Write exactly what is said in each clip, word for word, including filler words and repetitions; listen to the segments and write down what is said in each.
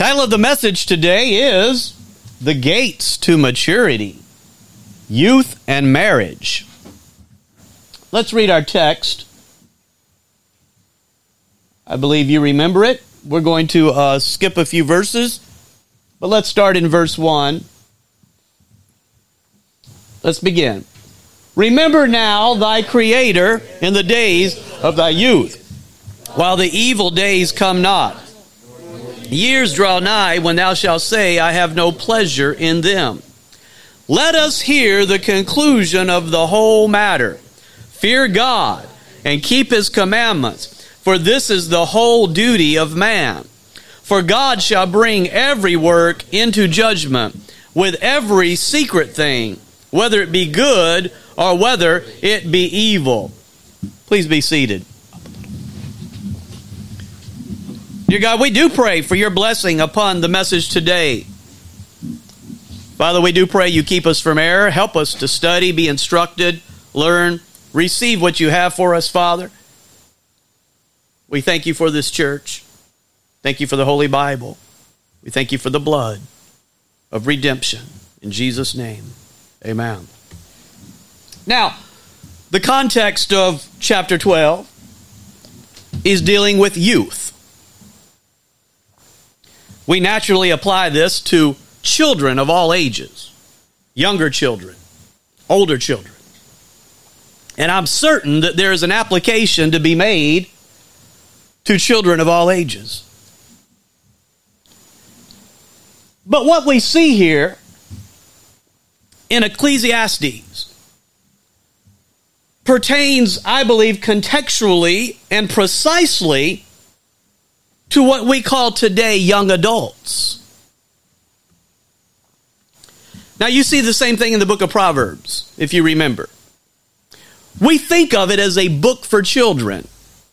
Title of the message today is The Gates to Maturity, Youth and Marriage. Let's read our text. I believe you remember it. We're going to uh, skip a few verses, but let's start in verse one. Let's begin. Remember now thy Creator in the days of thy youth, while the evil days come not. Years draw nigh when thou shalt say, I have no pleasure in them. Let us hear the conclusion of the whole matter. Fear God and keep his commandments, for this is the whole duty of man. For God shall bring every work into judgment with every secret thing, whether it be good or whether it be evil. Please be seated. Dear God, we do pray for your blessing upon the message today. Father, we do pray you keep us from error. Help us to study, be instructed, learn, receive what you have for us, Father. We thank you for this church. Thank you for the Holy Bible. We thank you for the blood of redemption. In Jesus' name, amen. Now, the context of chapter twelve is dealing with youth. We naturally apply this to children of all ages, younger children, older children. And I'm certain that there is an application to be made to children of all ages. But what we see here in Ecclesiastes pertains, I believe, contextually and precisely to what we call today young adults. Now you see the same thing in the book of Proverbs, if you remember. We think of it as a book for children.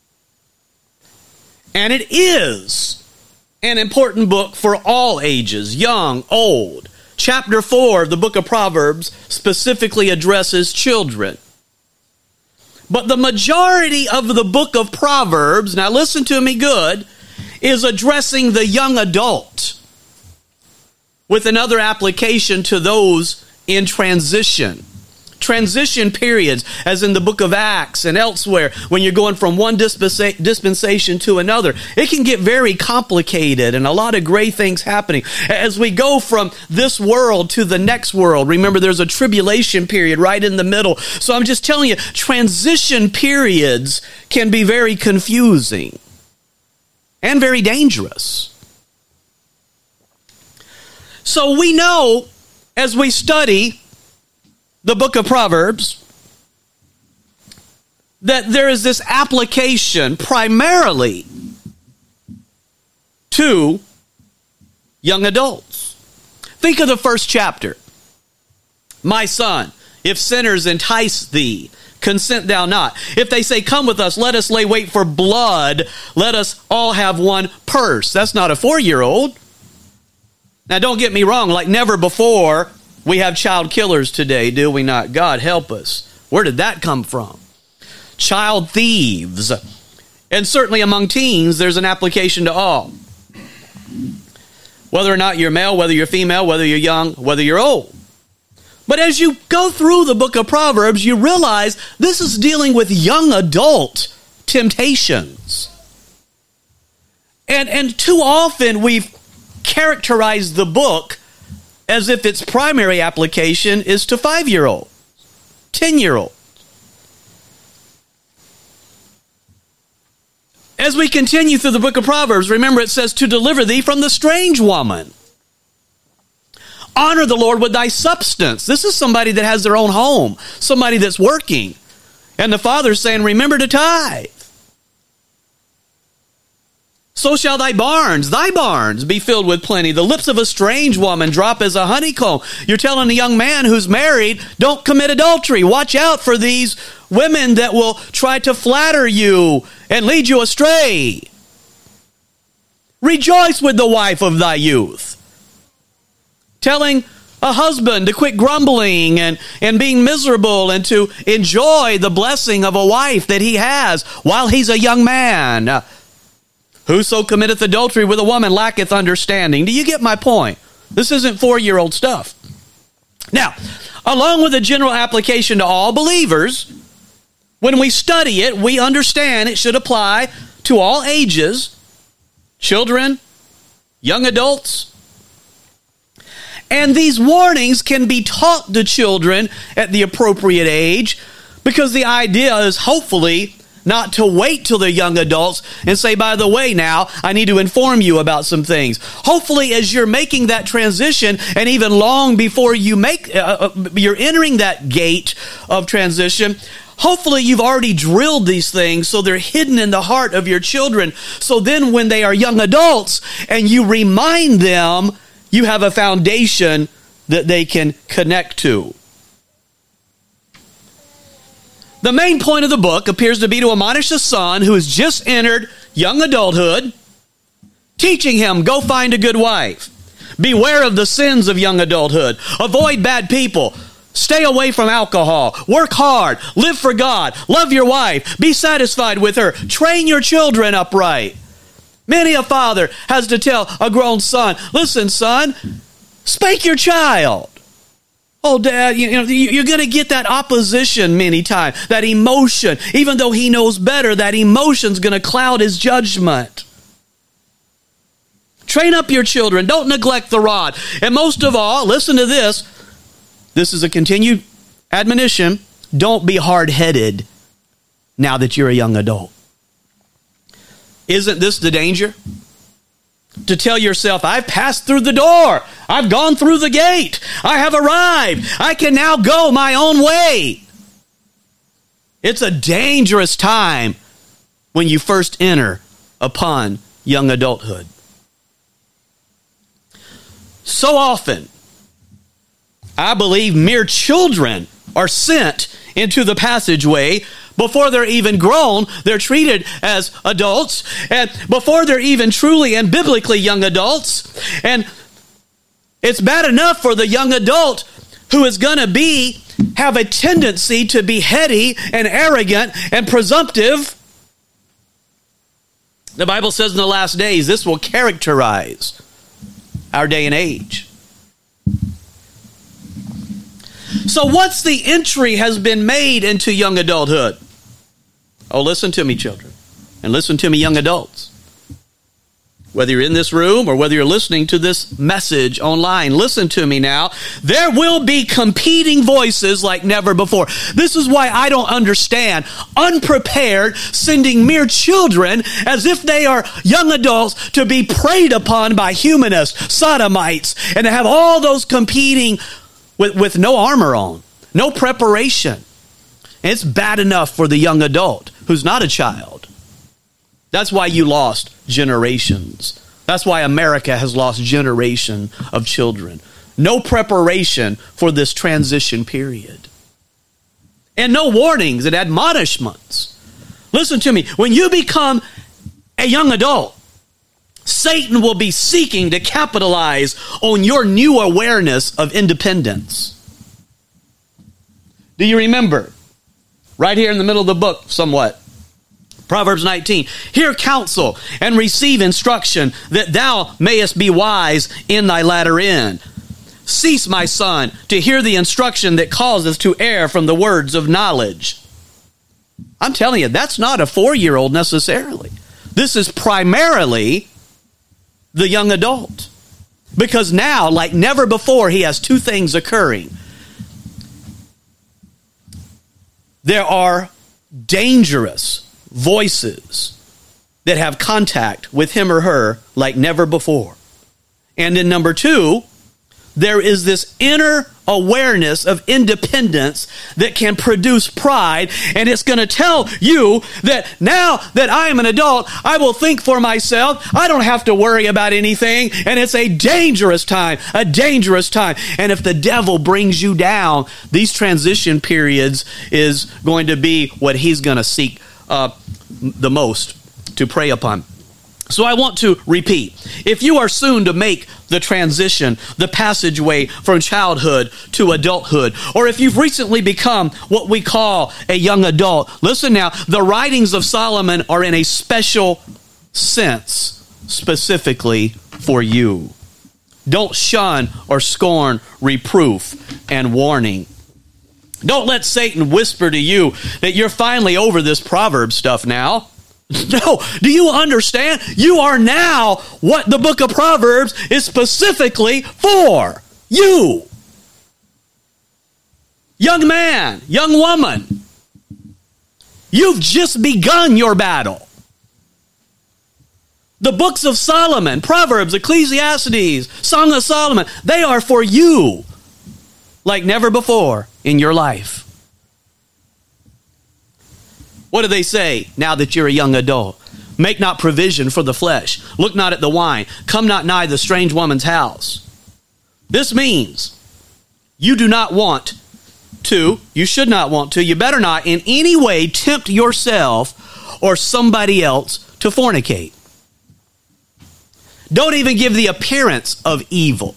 And it is an important book for all ages, young, old. Chapter four of the book of Proverbs specifically addresses children. But the majority of the book of Proverbs, now listen to me good, is addressing the young adult with another application to those in transition. Transition periods, as in the book of Acts and elsewhere, when you're going from one dispensa- dispensation to another. It can get very complicated and a lot of great things happening. As we go from this world to the next world, remember there's a tribulation period right in the middle. So I'm just telling you, transition periods can be very confusing and very dangerous. So we know, as we study the book of Proverbs, that there is this application primarily to young adults. Think of the first chapter. My son, if sinners entice thee, consent thou not. If they say, come with us, let us lay wait for blood, let us all have one purse. That's not a four-year-old. Now, don't get me wrong, like never before, we have child killers today, do we not? God help us. Where did that come from? Child thieves. And certainly among teens, there's an application to all. Whether or not you're male, whether you're female, whether you're young, whether you're old. But as you go through the book of Proverbs, you realize this is dealing with young adult temptations. And, and too often we've characterized the book as if its primary application is to five-year-old, ten-year-old. As we continue through the book of Proverbs, remember it says, to deliver thee from the strange woman. Honor the Lord with thy substance. This is somebody that has their own home, somebody that's working. And the Father's saying, remember to tithe. So shall thy barns, thy barns, be filled with plenty. The lips of a strange woman drop as a honeycomb. You're telling a young man who's married, don't commit adultery. Watch out for these women that will try to flatter you and lead you astray. Rejoice with the wife of thy youth. Telling a husband to quit grumbling and, and being miserable and to enjoy the blessing of a wife that he has while he's a young man. Whoso committeth adultery with a woman lacketh understanding. Do you get my point? This isn't four-year-old stuff. Now, along with the general application to all believers, when we study it, we understand it should apply to all ages, children, young adults. And these warnings can be taught to children at the appropriate age, because the idea is hopefully not to wait till they're young adults and say, by the way, now I need to inform you about some things. Hopefully, as you're making that transition, and even long before you make, uh, you're entering that gate of transition, hopefully you've already drilled these things so they're hidden in the heart of your children. So then when they are young adults and you remind them, you have a foundation that they can connect to. The main point of the book appears to be to admonish a son who has just entered young adulthood, teaching him, go find a good wife. Beware of the sins of young adulthood. Avoid bad people. Stay away from alcohol. Work hard. Live for God. Love your wife. Be satisfied with her. Train your children upright. Many a father has to tell a grown son, listen, son, spank your child. Oh, Dad, you know, you're going to get that opposition many times, that emotion. Even though he knows better, that emotion's going to cloud his judgment. Train up your children. Don't neglect the rod. And most of all, listen to this. This is a continued admonition. Don't be hard-headed now that you're a young adult. Isn't this the danger? To tell yourself, I've passed through the door. I've gone through the gate. I have arrived. I can now go my own way. It's a dangerous time when you first enter upon young adulthood. So often, I believe mere children are sent into the passageway. Before they're even grown, they're treated as adults. And before they're even truly and biblically young adults. And it's bad enough for the young adult who is going to be, have a tendency to be heady and arrogant and presumptive. The Bible says in the last days, this will characterize our day and age. So once the entry has been made into young adulthood, oh, listen to me, children, and listen to me, young adults. Whether you're in this room or whether you're listening to this message online, listen to me now. There will be competing voices like never before. This is why I don't understand unprepared sending mere children as if they are young adults to be preyed upon by humanists, sodomites, and to have all those competing with, with no armor on, no preparation. And it's bad enough for the young adult who's not a child. That's why you lost generations. That's why America has lost generation of children. No preparation for this transition period. And no warnings and admonishments. Listen to me. When you become a young adult, Satan will be seeking to capitalize on your new awareness of independence. Do you remember? Right here in the middle of the book, somewhat. Proverbs nineteen. Hear counsel and receive instruction, that thou mayest be wise in thy latter end. Cease, my son, to hear the instruction that causeth to err from the words of knowledge. I'm telling you, that's not a four-year-old necessarily. This is primarily the young adult. Because now, like never before, he has two things occurring. There are dangerous voices that have contact with him or her like never before. And then number two, there is this inner awareness of independence that can produce pride, and it's going to tell you that now that I am an adult, I will think for myself. I don't have to worry about anything, and it's a dangerous time, a dangerous time. And if the devil brings you down, these transition periods is going to be what he's going to seek uh, the most to prey upon. So I want to repeat, if you are soon to make the transition, the passageway from childhood to adulthood, or if you've recently become what we call a young adult, listen now, the writings of Solomon are in a special sense specifically for you. Don't shun or scorn reproof and warning. Don't let Satan whisper to you that you're finally over this proverb stuff now. No, do you understand? You are now what the book of Proverbs is specifically for. You. Young man, young woman, you've just begun your battle. The books of Solomon, Proverbs, Ecclesiastes, Song of Solomon, they are for you like never before in your life. What do they say now that you're a young adult? Make not provision for the flesh. Look not at the wine. Come not nigh the strange woman's house. This means you do not want to, you should not want to, you better not in any way tempt yourself or somebody else to fornicate. Don't even give the appearance of evil.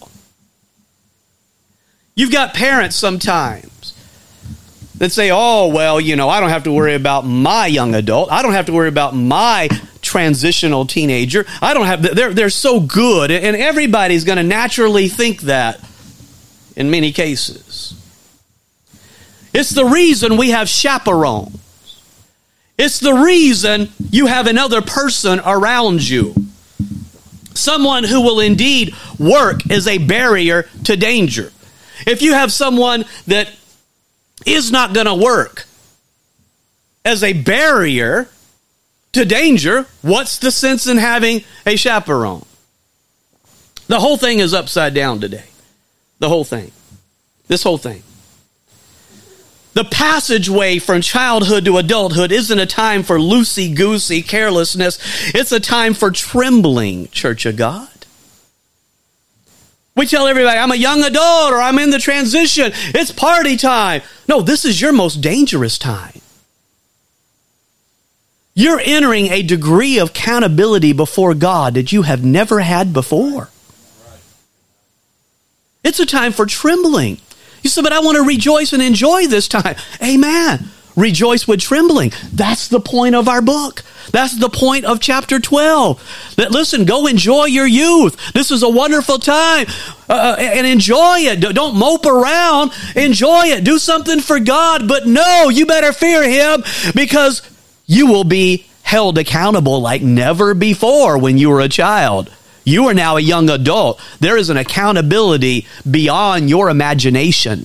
You've got parents sometimes that say, oh, well, you know, I don't have to worry about my young adult. I don't have to worry about my transitional teenager. I don't have, they're, they're so good. And everybody's going to naturally think that in many cases. It's the reason we have chaperones. It's the reason you have another person around you. Someone who will indeed work as a barrier to danger. If you have someone that is not going to work as a barrier to danger, what's the sense in having a chaperone? The whole thing is upside down today. The whole thing. This whole thing. The passageway from childhood to adulthood isn't a time for loosey-goosey carelessness. It's a time for trembling, Church of God. We tell everybody, I'm a young adult or I'm in the transition. It's party time. No, this is your most dangerous time. You're entering a degree of accountability before God that you have never had before. It's a time for trembling. You said, but I want to rejoice and enjoy this time. Amen. Rejoice with trembling. That's the point of our book. That's the point of chapter twelve. That, listen, go enjoy your youth. This is a wonderful time. Uh, and enjoy it. Don't mope around. Enjoy it. Do something for God. But no, you better fear Him because you will be held accountable like never before when you were a child. You are now a young adult. There is an accountability beyond your imagination.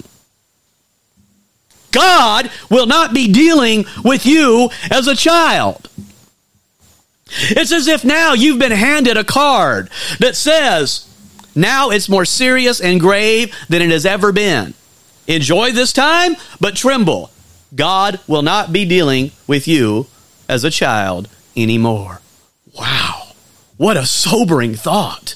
God will not be dealing with you as a child. It's as if now you've been handed a card that says, now it's more serious and grave than it has ever been. Enjoy this time, but tremble. God will not be dealing with you as a child anymore. Wow. What a sobering thought.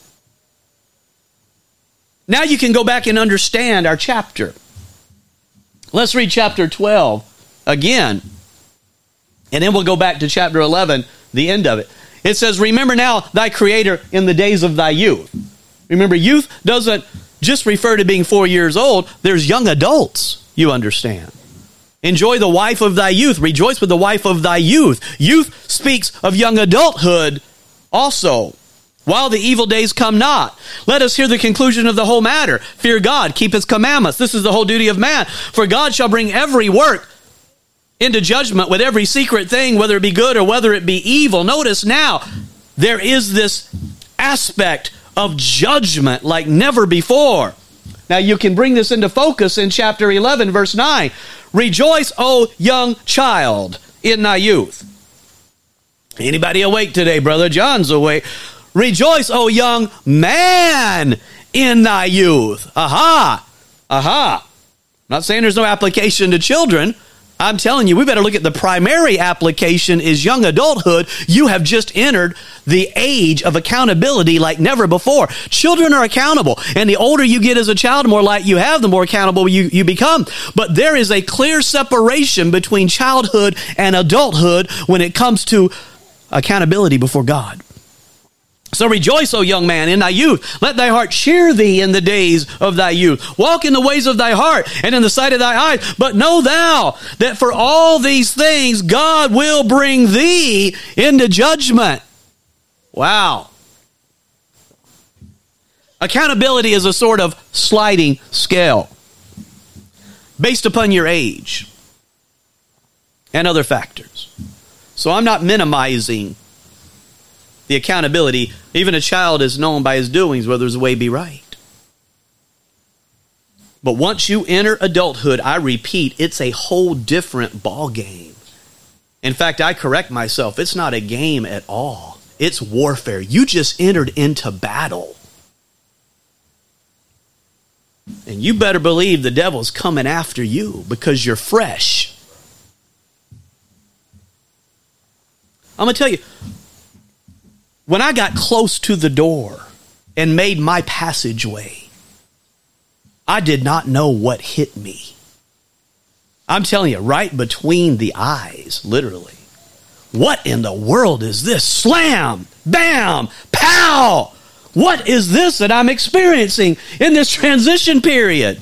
Now you can go back and understand our chapter. Let's read chapter twelve again. And then we'll go back to chapter eleven, the end of it. It says, remember now thy Creator in the days of thy youth. Remember, youth doesn't just refer to being four years old. There's young adults, you understand. Enjoy the wife of thy youth. Rejoice with the wife of thy youth. Youth speaks of young adulthood also. While the evil days come not, let us hear the conclusion of the whole matter. Fear God, keep His commandments. This is the whole duty of man. For God shall bring every work into judgment with every secret thing, whether it be good or whether it be evil. Notice now, there is this aspect of judgment like never before. Now you can bring this into focus in chapter eleven, verse nine. Rejoice, O young child, in thy youth. Anybody awake today? Brother John's awake. Rejoice, O young man, in thy youth. Aha! Aha! I'm not saying there's no application to children. I'm telling you, we better look at the primary application is young adulthood. You have just entered the age of accountability like never before. Children are accountable. And the older you get as a child, the more light you have, the more accountable you, you become. But there is a clear separation between childhood and adulthood when it comes to accountability before God. So rejoice, O young man, in thy youth. Let thy heart cheer thee in the days of thy youth. Walk in the ways of thy heart and in the sight of thy eyes. But know thou that for all these things God will bring thee into judgment. Wow. Accountability is a sort of sliding scale based upon your age and other factors. So I'm not minimizing the accountability. Even a child is known by his doings whether his way be right. But once you enter adulthood, I repeat, it's a whole different ball game. In fact, I correct myself. It's not a game at all. It's warfare. You just entered into battle. And you better believe the devil's coming after you because you're fresh. I'm going to tell you, when I got close to the door and made my passageway, I did not know what hit me. I'm telling you, right between the eyes, literally. What in the world is this? Slam! Bam! Pow! What is this that I'm experiencing in this transition period?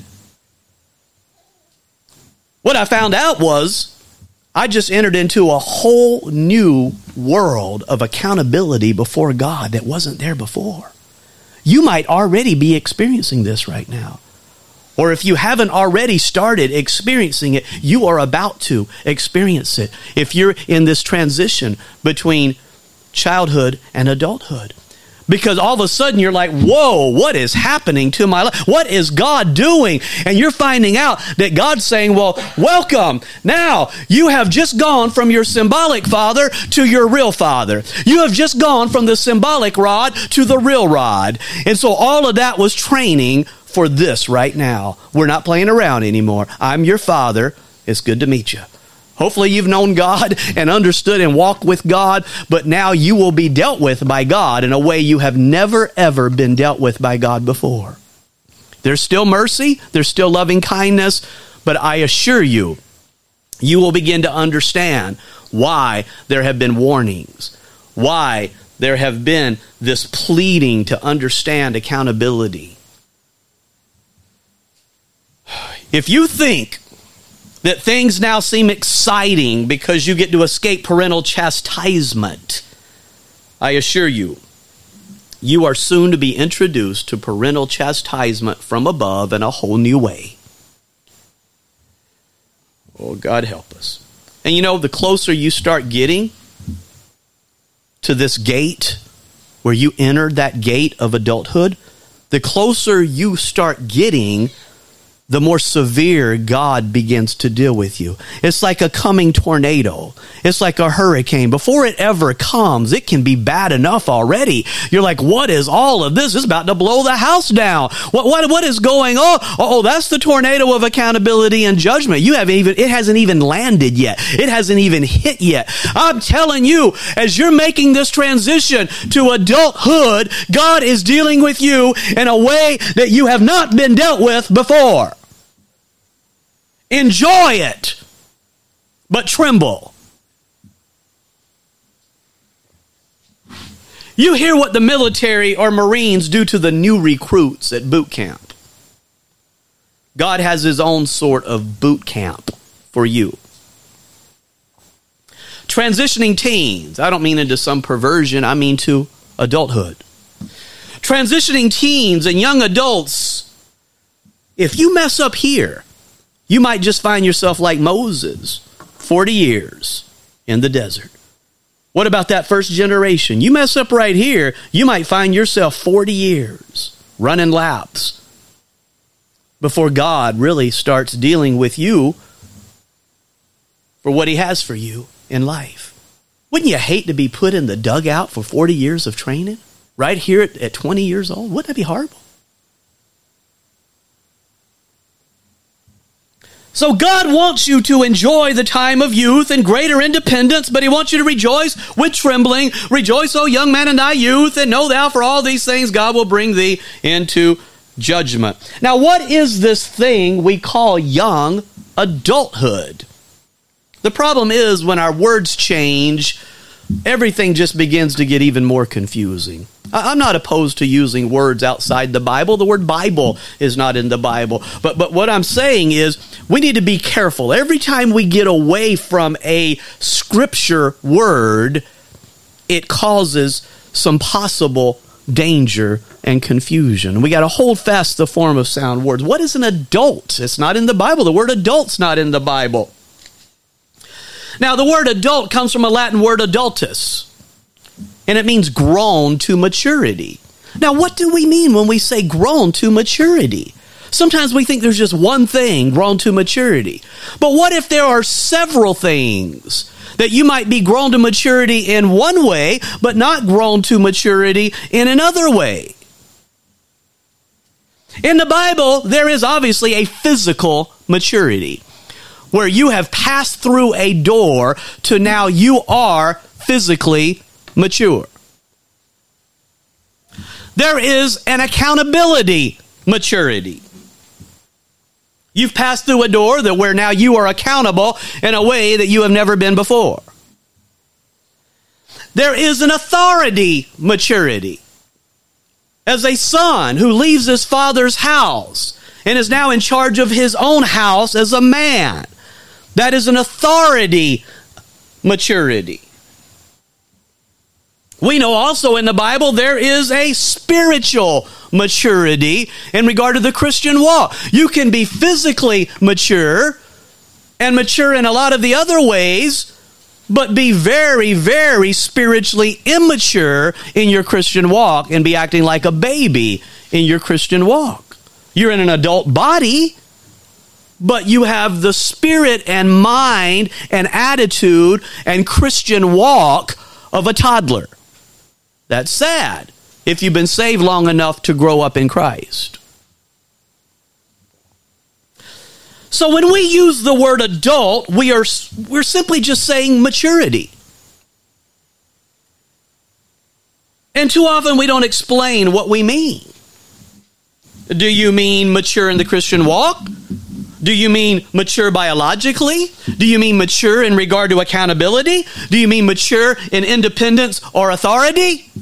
What I found out was I just entered into a whole new world of accountability before God that wasn't there before. You might already be experiencing this right now. Or if you haven't already started experiencing it, you are about to experience it. If you're in this transition between childhood and adulthood. Because all of a sudden you're like, whoa, what is happening to my life? What is God doing? And you're finding out that God's saying, well, welcome. Now, you have just gone from your symbolic father to your real father. You have just gone from the symbolic rod to the real rod. And so all of that was training for this right now. We're not playing around anymore. I'm your father. It's good to meet you. Hopefully you've known God and understood and walked with God, but now you will be dealt with by God in a way you have never, ever been dealt with by God before. There's still mercy, there's still loving kindness, but I assure you, you will begin to understand why there have been warnings, why there have been this pleading to understand accountability. If you think that things now seem exciting because you get to escape parental chastisement, I assure you, you are soon to be introduced to parental chastisement from above in a whole new way. Oh, God help us. And you know, the closer you start getting to this gate, where you enter that gate of adulthood, the closer you start getting, the more severe God begins to deal with you. It's like a coming tornado. It's like a hurricane. Before it ever comes, it can be bad enough already. You're like, what is all of this? It's about to blow the house down. What what what is going on? Oh, that's the tornado of accountability and judgment. You haven't even, it hasn't even landed yet. It hasn't even hit yet. I'm telling you, as you're making this transition to adulthood, God is dealing with you in a way that you have not been dealt with before. Enjoy it, but tremble. You hear what the military or Marines do to the new recruits at boot camp. God has his own sort of boot camp for you. Transitioning teens, I don't mean into some perversion, I mean to adulthood. Transitioning teens and young adults, if you mess up here, you might just find yourself like Moses, forty years in the desert. What about that first generation? You mess up right here, you might find yourself forty years running laps before God really starts dealing with you for what he has for you in life. Wouldn't you hate to be put in the dugout for forty years of training right here at, at twenty years old? Wouldn't that be horrible? So God wants you to enjoy the time of youth and greater independence, but he wants you to rejoice with trembling. Rejoice, O young man, in thy youth, and know thou for all these things God will bring thee into judgment. Now, what is this thing we call young adulthood? The problem is when our words change, everything just begins to get even more confusing. I'm not opposed to using words outside the Bible. The word Bible is not in the Bible. But but what I'm saying is we need to be careful. Every time we get away from a scripture word, it causes some possible danger and confusion. We got to hold fast the form of sound words. What is an adult? It's not in the Bible. The word adult's not in the Bible. Now, the word adult comes from a Latin word adultus, and it means grown to maturity. Now, what do we mean when we say grown to maturity? Sometimes we think there's just one thing, grown to maturity. But what if there are several things that you might be grown to maturity in one way, but not grown to maturity in another way? In the Bible, there is obviously a physical maturity, where you have passed through a door to now you are physically mature. There is an accountability maturity. You've passed through a door that where now you are accountable in a way that you have never been before. There is an authority maturity. As a son who leaves his father's house and is now in charge of his own house as a man, that is an authority maturity. We know also in the Bible there is a spiritual maturity in regard to the Christian walk. You can be physically mature and mature in a lot of the other ways, but be very, very spiritually immature in your Christian walk and be acting like a baby in your Christian walk. You're in an adult body, but you have the spirit and mind and attitude and Christian walk of a toddler. That's sad if you've been saved long enough to grow up in Christ. So when we use the word adult, we are we're simply just saying maturity. And too often we don't explain what we mean. Do you mean mature in the Christian walk? Do you mean mature biologically? Do you mean mature in regard to accountability? Do you mean mature in independence or authority?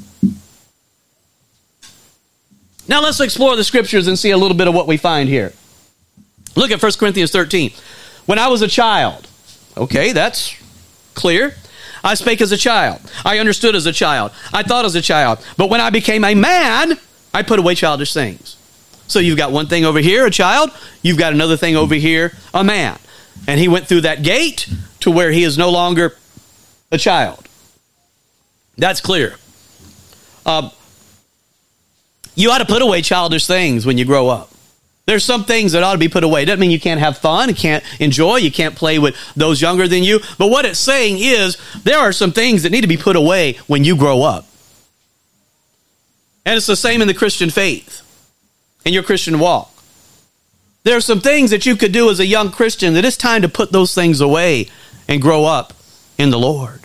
Now let's explore the scriptures and see a little bit of what we find here. Look at First Corinthians thirteen. When I was a child, okay, that's clear. I spake as a child. I understood as a child. I thought as a child. But when I became a man, I put away childish things. So you've got one thing over here, a child. You've got another thing over here, a man. And he went through that gate to where he is no longer a child. That's clear. Uh, you ought to put away childish things when you grow up. There's some things that ought to be put away. It doesn't mean you can't have fun, you can't enjoy, you can't play with those younger than you. But what it's saying is there are some things that need to be put away when you grow up. And it's the same in the Christian faith, in your Christian walk. There are some things that you could do as a young Christian that it's time to put those things away and grow up in the Lord.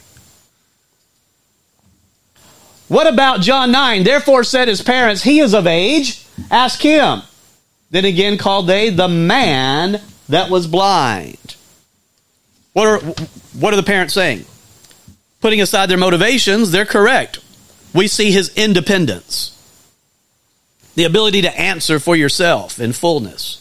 What about John nine? Therefore said his parents, he is of age, ask him. Then again called they the man that was blind. What are, what are the parents saying? Putting aside their motivations, they're correct. We see his independence. The ability to answer for yourself in fullness.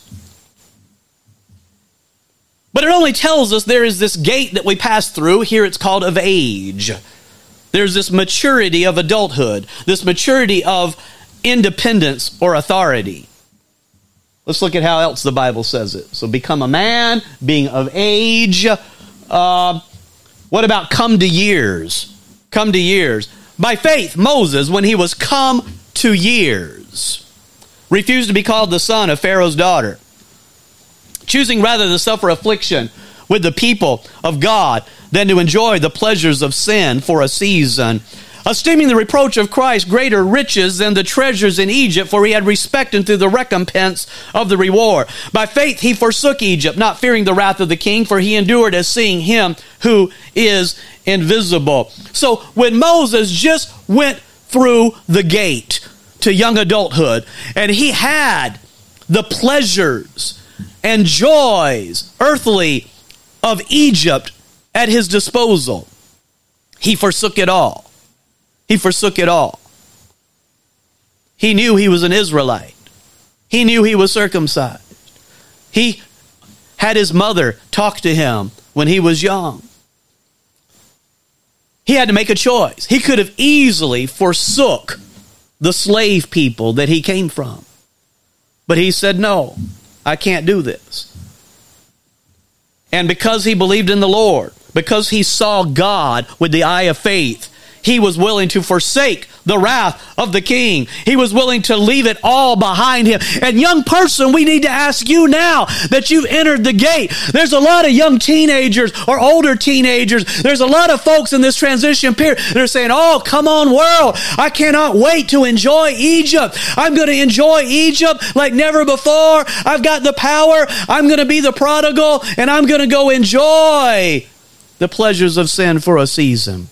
But it only tells us there is this gate that we pass through. Here it's called of age. There's this maturity of adulthood. This maturity of independence or authority. Let's look at how else the Bible says it. So become a man, being of age. Uh, what about come to years? Come to years. By faith, Moses, when he was come to years, refused to be called the son of Pharaoh's daughter, choosing rather to suffer affliction with the people of God than to enjoy the pleasures of sin for a season, esteeming the reproach of Christ greater riches than the treasures in Egypt, for he had respected through the recompense of the reward. By faith he forsook Egypt, not fearing the wrath of the king, for he endured as seeing him who is invisible. So when Moses just went through the gate to young adulthood, and he had the pleasures and joys, earthly, of Egypt at his disposal, he forsook it all. He forsook it all. He knew he was an Israelite. He knew he was circumcised. He had his mother talk to him when he was young. He had to make a choice. He could have easily forsook the slave people that he came from. But he said, no, I can't do this. And because he believed in the Lord, because he saw God with the eye of faith, he was willing to forsake the wrath of the king. He was willing to leave it all behind him. And young person, we need to ask you now that you entered the gate. There's a lot of young teenagers or older teenagers. There's a lot of folks in this transition period that are saying, oh, come on, world. I cannot wait to enjoy Egypt. I'm going to enjoy Egypt like never before. I've got the power. I'm going to be the prodigal, and I'm going to go enjoy the pleasures of sin for a season.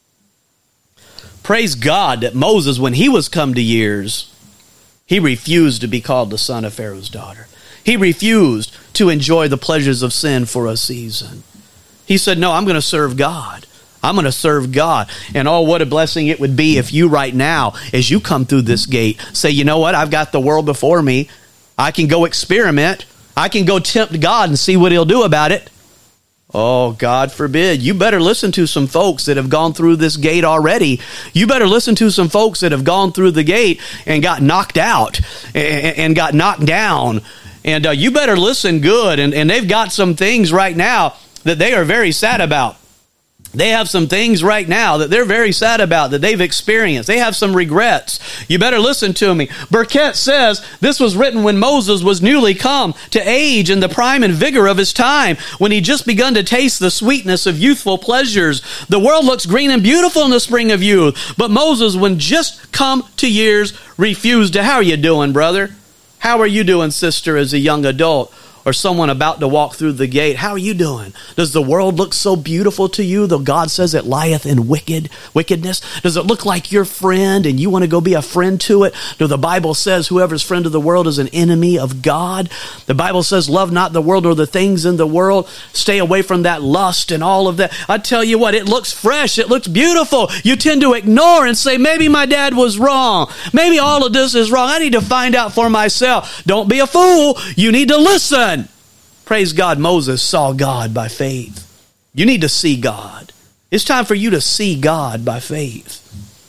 Praise God that Moses, when he was come to years, he refused to be called the son of Pharaoh's daughter. He refused to enjoy the pleasures of sin for a season. He said, no, I'm going to serve God. I'm going to serve God. And oh, what a blessing it would be if you right now, as you come through this gate, say, you know what? I've got the world before me. I can go experiment. I can go tempt God and see what he'll do about it. Oh, God forbid. You better listen to some folks that have gone through this gate already. You better listen to some folks that have gone through the gate and got knocked out and, and got knocked down. And uh, you better listen good. And, and they've got some things right now that they are very sad about. They have some things right now that they're very sad about, that they've experienced. They have some regrets. You better listen to me. Burkett says this was written when Moses was newly come to age in the prime and vigor of his time, when he just begun to taste the sweetness of youthful pleasures. The world looks green and beautiful in the spring of youth, but Moses, when just come to years, refused to. How are you doing, brother? How are you doing, sister, as a young adult? Or someone about to walk through the gate. How are you doing? Does the world look so beautiful to you, though God says it lieth in wicked wickedness? Does it look like your friend and you want to go be a friend to it? Though the Bible says whoever's friend of the world is an enemy of God. The Bible says love not the world or the things in the world. Stay away from that lust and all of that. I tell you what, it looks fresh. It looks beautiful. You tend to ignore and say, maybe my dad was wrong. Maybe all of this is wrong. I need to find out for myself. Don't be a fool. You need to listen. Praise God, Moses saw God by faith. You need to see God. It's time for you to see God by faith.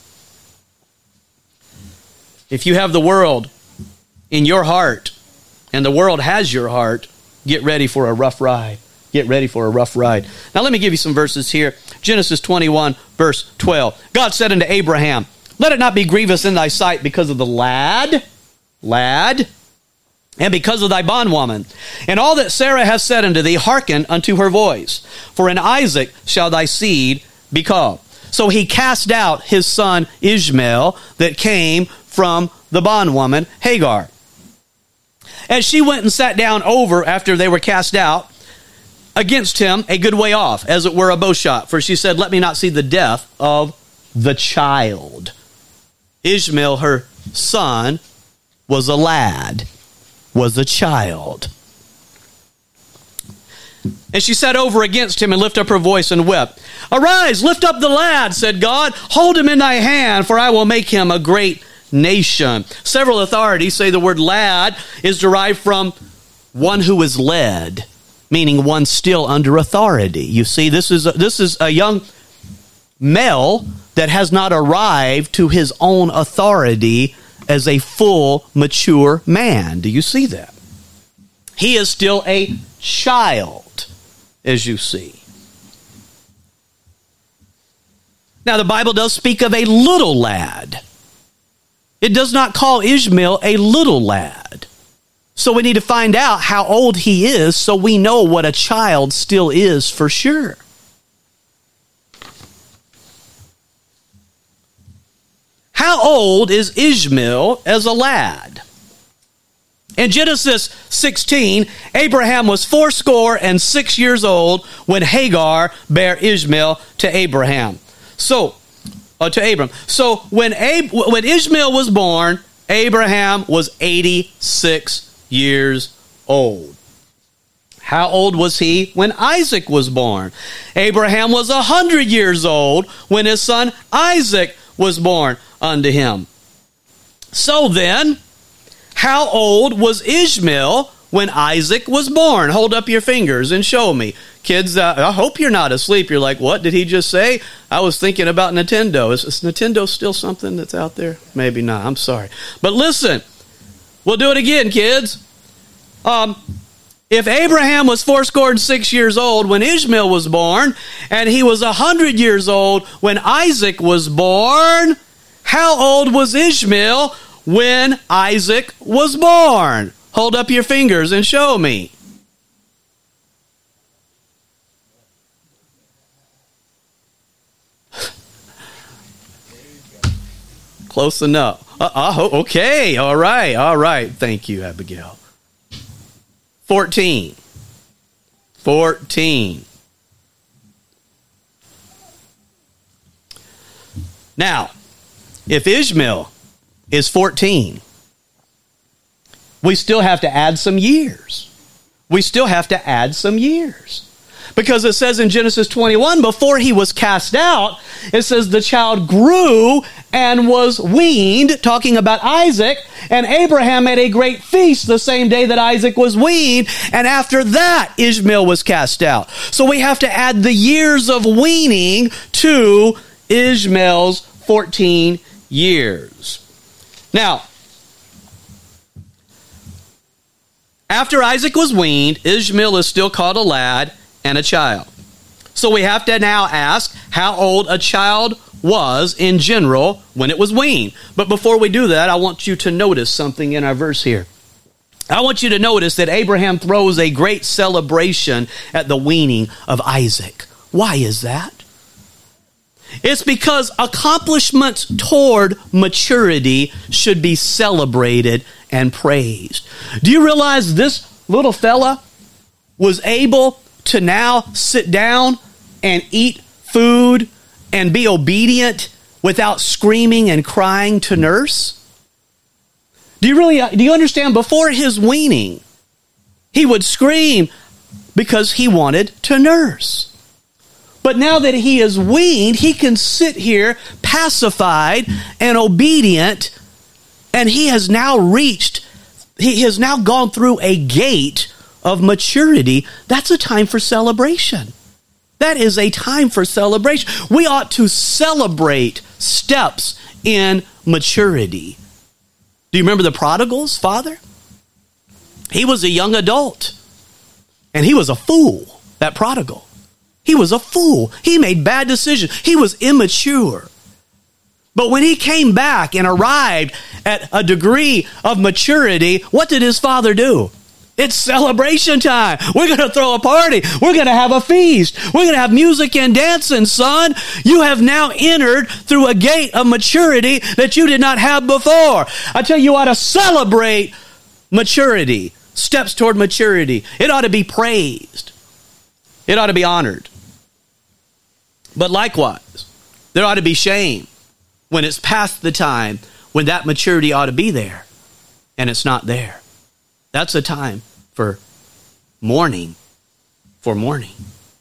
If you have the world in your heart, and the world has your heart, get ready for a rough ride. Get ready for a rough ride. Now let me give you some verses here. Genesis twenty-one, verse twelve. God said unto Abraham, let it not be grievous in thy sight because of the lad, lad, and because of thy bondwoman, and all that Sarah hath said unto thee, hearken unto her voice. For in Isaac shall thy seed be called. So he cast out his son Ishmael that came from the bondwoman Hagar. As she went and sat down over after they were cast out against him a good way off, as it were a bow shot. For she said, let me not see the death of the child. Ishmael, her son, was a lad. was a child. And she sat over against him and lifted up her voice and wept. Arise, lift up the lad, said God. Hold him in thy hand, for I will make him a great nation. Several authorities say the word lad is derived from one who is led, meaning one still under authority. You see, this is a, this is a young male that has not arrived to his own authority as a full, mature man. Do you see that? He is still a child, as you see. Now, the Bible does speak of a little lad. It does not call Ishmael a little lad. So we need to find out how old he is so we know what a child still is for sure. How old is Ishmael as a lad? In Genesis sixteen, Abraham was fourscore and six years old when Hagar bare Ishmael to Abraham. So, uh, to Abram. So when Ab- when Ishmael was born, Abraham was eighty-six years old. How old was he when Isaac was born? Abraham was one hundred years old when his son Isaac was born unto him. So then, how old was Ishmael when Isaac was born? Hold up your fingers and show me. Kids, uh, I hope you're not asleep. You're like, what did he just say? I was thinking about Nintendo. Is, is Nintendo still something that's out there? Maybe not. I'm sorry. But listen, we'll do it again, kids. Um, if Abraham was fourscore and six years old when Ishmael was born, and he was a hundred years old when Isaac was born, how old was Ishmael when Isaac was born? Hold up your fingers and show me. Close enough. Uh, okay, all right, all right. Thank you, Abigail. Fourteen. Fourteen. Now, if Ishmael is fourteen, we still have to add some years. We still have to add some years. Because it says in Genesis twenty-one, before he was cast out, it says the child grew and was weaned, talking about Isaac, and Abraham had a great feast the same day that Isaac was weaned, and after that Ishmael was cast out. So we have to add the years of weaning to Ishmael's fourteen years. Now, after Isaac was weaned, Ishmael is still called a lad and a child. So we have to now ask how old a child was in general when it was weaned. But before we do that, I want you to notice something in our verse here. I want you to notice that Abraham throws a great celebration at the weaning of Isaac. Why is that? It's because accomplishments toward maturity should be celebrated and praised. Do you realize this little fella was able to now sit down and eat food and be obedient without screaming and crying to nurse? Do you really, do you understand? Before his weaning, he would scream because he wanted to nurse. But now that he is weaned, he can sit here pacified and obedient, and he has now reached, he has now gone through a gate of maturity. That's a time for celebration. That is a time for celebration. We ought to celebrate steps in maturity. Do you remember the prodigal's father? He was a young adult, and he was a fool, that prodigal. He was a fool. He made bad decisions. He was immature. But when he came back and arrived at a degree of maturity, what did his father do? It's celebration time. We're going to throw a party. We're going to have a feast. We're going to have music and dancing, son. You have now entered through a gate of maturity that you did not have before. I tell you, you ought to celebrate maturity, steps toward maturity. It ought to be praised. It ought to be honored. But likewise, there ought to be shame when it's past the time when that maturity ought to be there and it's not there. That's a time for mourning, for mourning.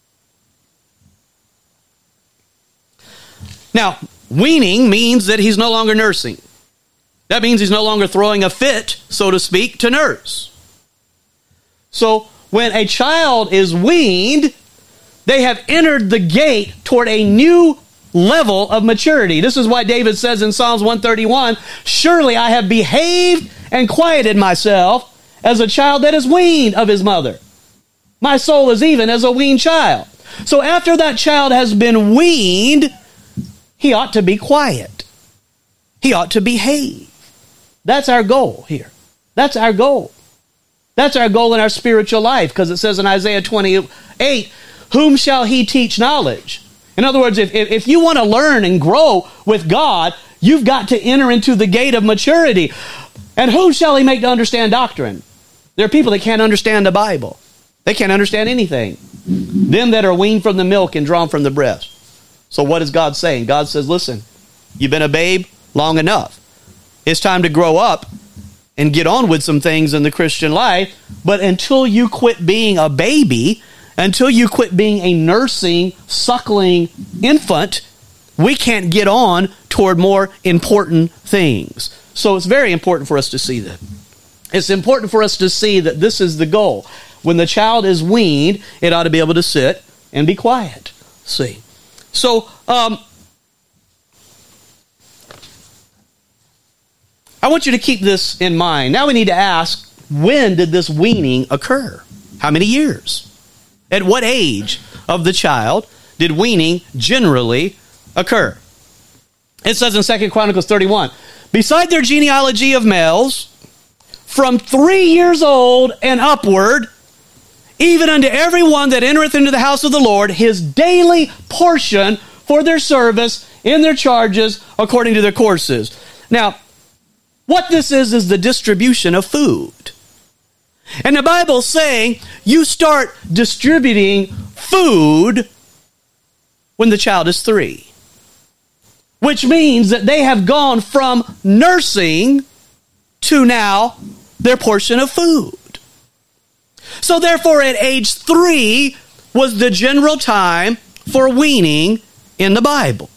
Now, weaning means that he's no longer nursing. That means he's no longer throwing a fit, so to speak, to nurse. So when a child is weaned, they have entered the gate toward a new level of maturity. This is why David says in Psalms one thirty-one, surely I have behaved and quieted myself as a child that is weaned of his mother. My soul is even as a weaned child. So after that child has been weaned, he ought to be quiet. He ought to behave. That's our goal here. That's our goal. That's our goal in our spiritual life, because it says in Isaiah twenty-eight, whom shall he teach knowledge? In other words, if, if you want to learn and grow with God, you've got to enter into the gate of maturity. And whom shall he make to understand doctrine? There are people that can't understand the Bible. They can't understand anything. Them that are weaned from the milk and drawn from the breast. So what is God saying? God says, listen, you've been a babe long enough. It's time to grow up and get on with some things in the Christian life. But until you quit being a baby, until you quit being a nursing, suckling infant, we can't get on toward more important things. So it's very important for us to see that. It's important for us to see that this is the goal. When the child is weaned, it ought to be able to sit and be quiet. See? So, um, I want you to keep this in mind. Now we need to ask, when did this weaning occur? How many years? At what age of the child did weaning generally occur? It says in Second Chronicles thirty-one, beside their genealogy of males, from three years old and upward, even unto every one that entereth into the house of the Lord, his daily portion for their service in their charges according to their courses. Now, what this is, is the distribution of food. And the Bible's saying you start distributing food when the child is three. Which means that they have gone from nursing to now their portion of food. So therefore, at age three was the general time for weaning in the Bible.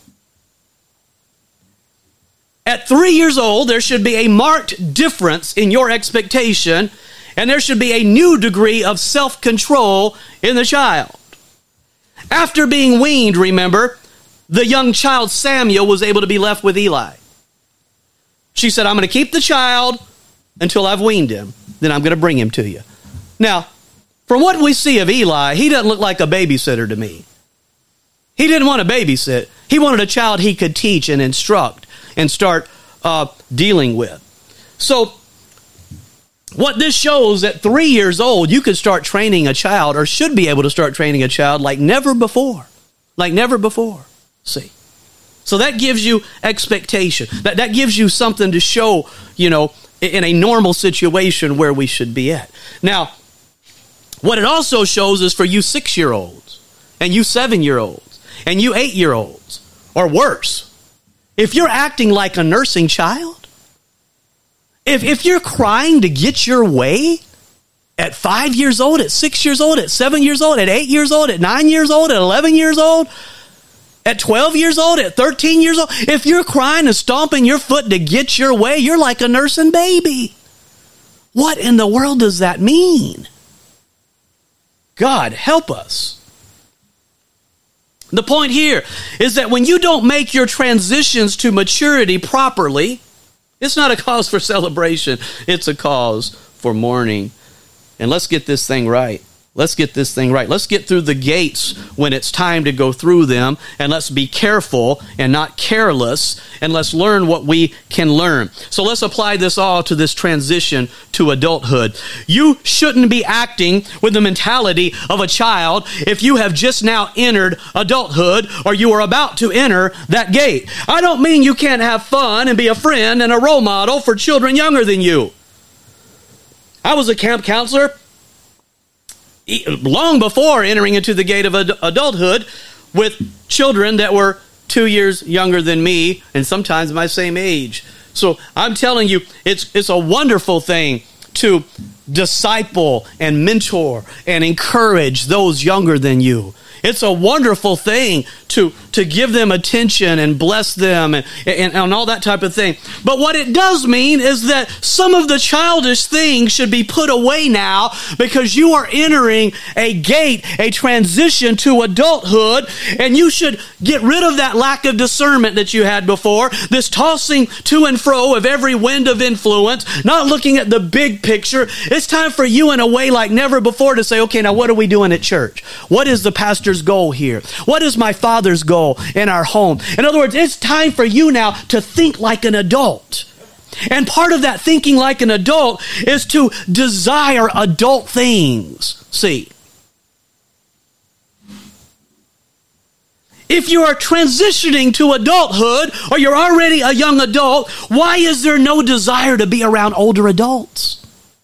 At three years old, there should be a marked difference in your expectation, and there should be a new degree of self-control in the child. After being weaned, remember, the young child Samuel was able to be left with Eli. She said, I'm going to keep the child until I've weaned him. Then I'm going to bring him to you. Now, from what we see of Eli, he doesn't look like a babysitter to me. He didn't want to babysit. He wanted a child he could teach and instruct and start uh, dealing with. So, what this shows, at three years old, you could start training a child, or should be able to start training a child like never before. Like never before. See? So that gives you expectation. That, that gives you something to show, you know, in a normal situation where we should be at. Now, what it also shows is for you six-year-olds, and you seven-year-olds, and you eight-year-olds, or worse, if you're acting like a nursing child, if, if you're crying to get your way at five years old, at six years old, at seven years old, at eight years old, at nine years old, at eleven years old, at twelve years old, at thirteen years old, if you're crying and stomping your foot to get your way, you're like a nursing baby. What in the world does that mean? God, help us. The point here is that when you don't make your transitions to maturity properly, it's not a cause for celebration. It's a cause for mourning. And let's get this thing right. Let's get this thing right. Let's get through the gates when it's time to go through them, and let's be careful and not careless, and let's learn what we can learn. So let's apply this all to this transition to adulthood. You shouldn't be acting with the mentality of a child if you have just now entered adulthood, or you are about to enter that gate. I don't mean you can't have fun and be a friend and a role model for children younger than you. I was a camp counselor long before entering into the gate of ad- adulthood with children that were two years younger than me and sometimes my same age. So I'm telling you, it's it's a wonderful thing to disciple and mentor and encourage those younger than you. It's a wonderful thing to, to give them attention and bless them and, and, and all that type of thing. But what it does mean is that some of the childish things should be put away now, because you are entering a gate, a transition to adulthood, and you should get rid of that lack of discernment that you had before, this tossing to and fro of every wind of influence, not looking at the big picture. It's time for you in a way like never before to say, okay, now what are we doing at church? What is the pastor's goal here? What is my father's goal in our home? In other words, it's time for you now to think like an adult. And part of that thinking like an adult is to desire adult things. See, if you are transitioning to adulthood, or you're already a young adult, why is there no desire to be around older adults?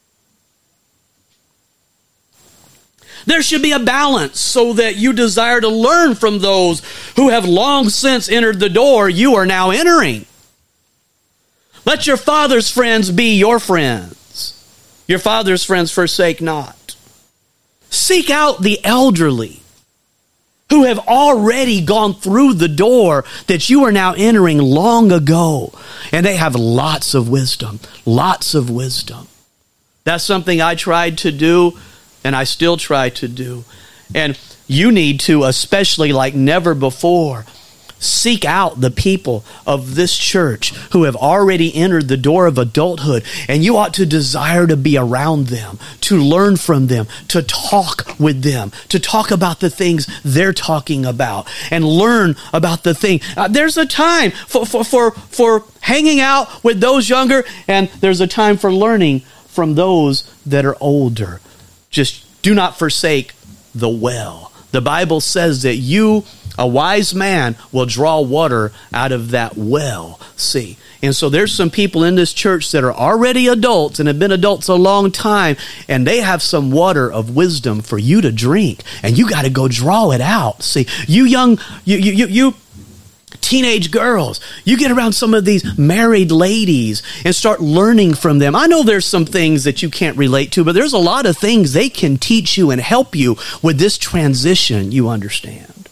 There should be a balance so that you desire to learn from those who have long since entered the door you are now entering. Let your father's friends be your friends. Your father's friends forsake not. Seek out the elderly who have already gone through the door that you are now entering long ago. And they have lots of wisdom, lots of wisdom. That's something I tried to do, and I still try to do. And you need to, especially like never before, seek out the people of this church who have already entered the door of adulthood, and you ought to desire to be around them, to learn from them, to talk with them, to talk about the things they're talking about, and learn about the thing. Uh, there's a time for, for, for, for hanging out with those younger, and there's a time for learning from those that are older. Just do not forsake the well. The Bible says that you, a wise man, will draw water out of that well. See, and so there's some people in this church that are already adults and have been adults a long time, and they have some water of wisdom for you to drink, and you got to go draw it out. See, you young, you you you. you teenage girls, you get around some of these married ladies and start learning from them. I know there's some things that you can't relate to, but there's a lot of things they can teach you and help you with this transition, you understand.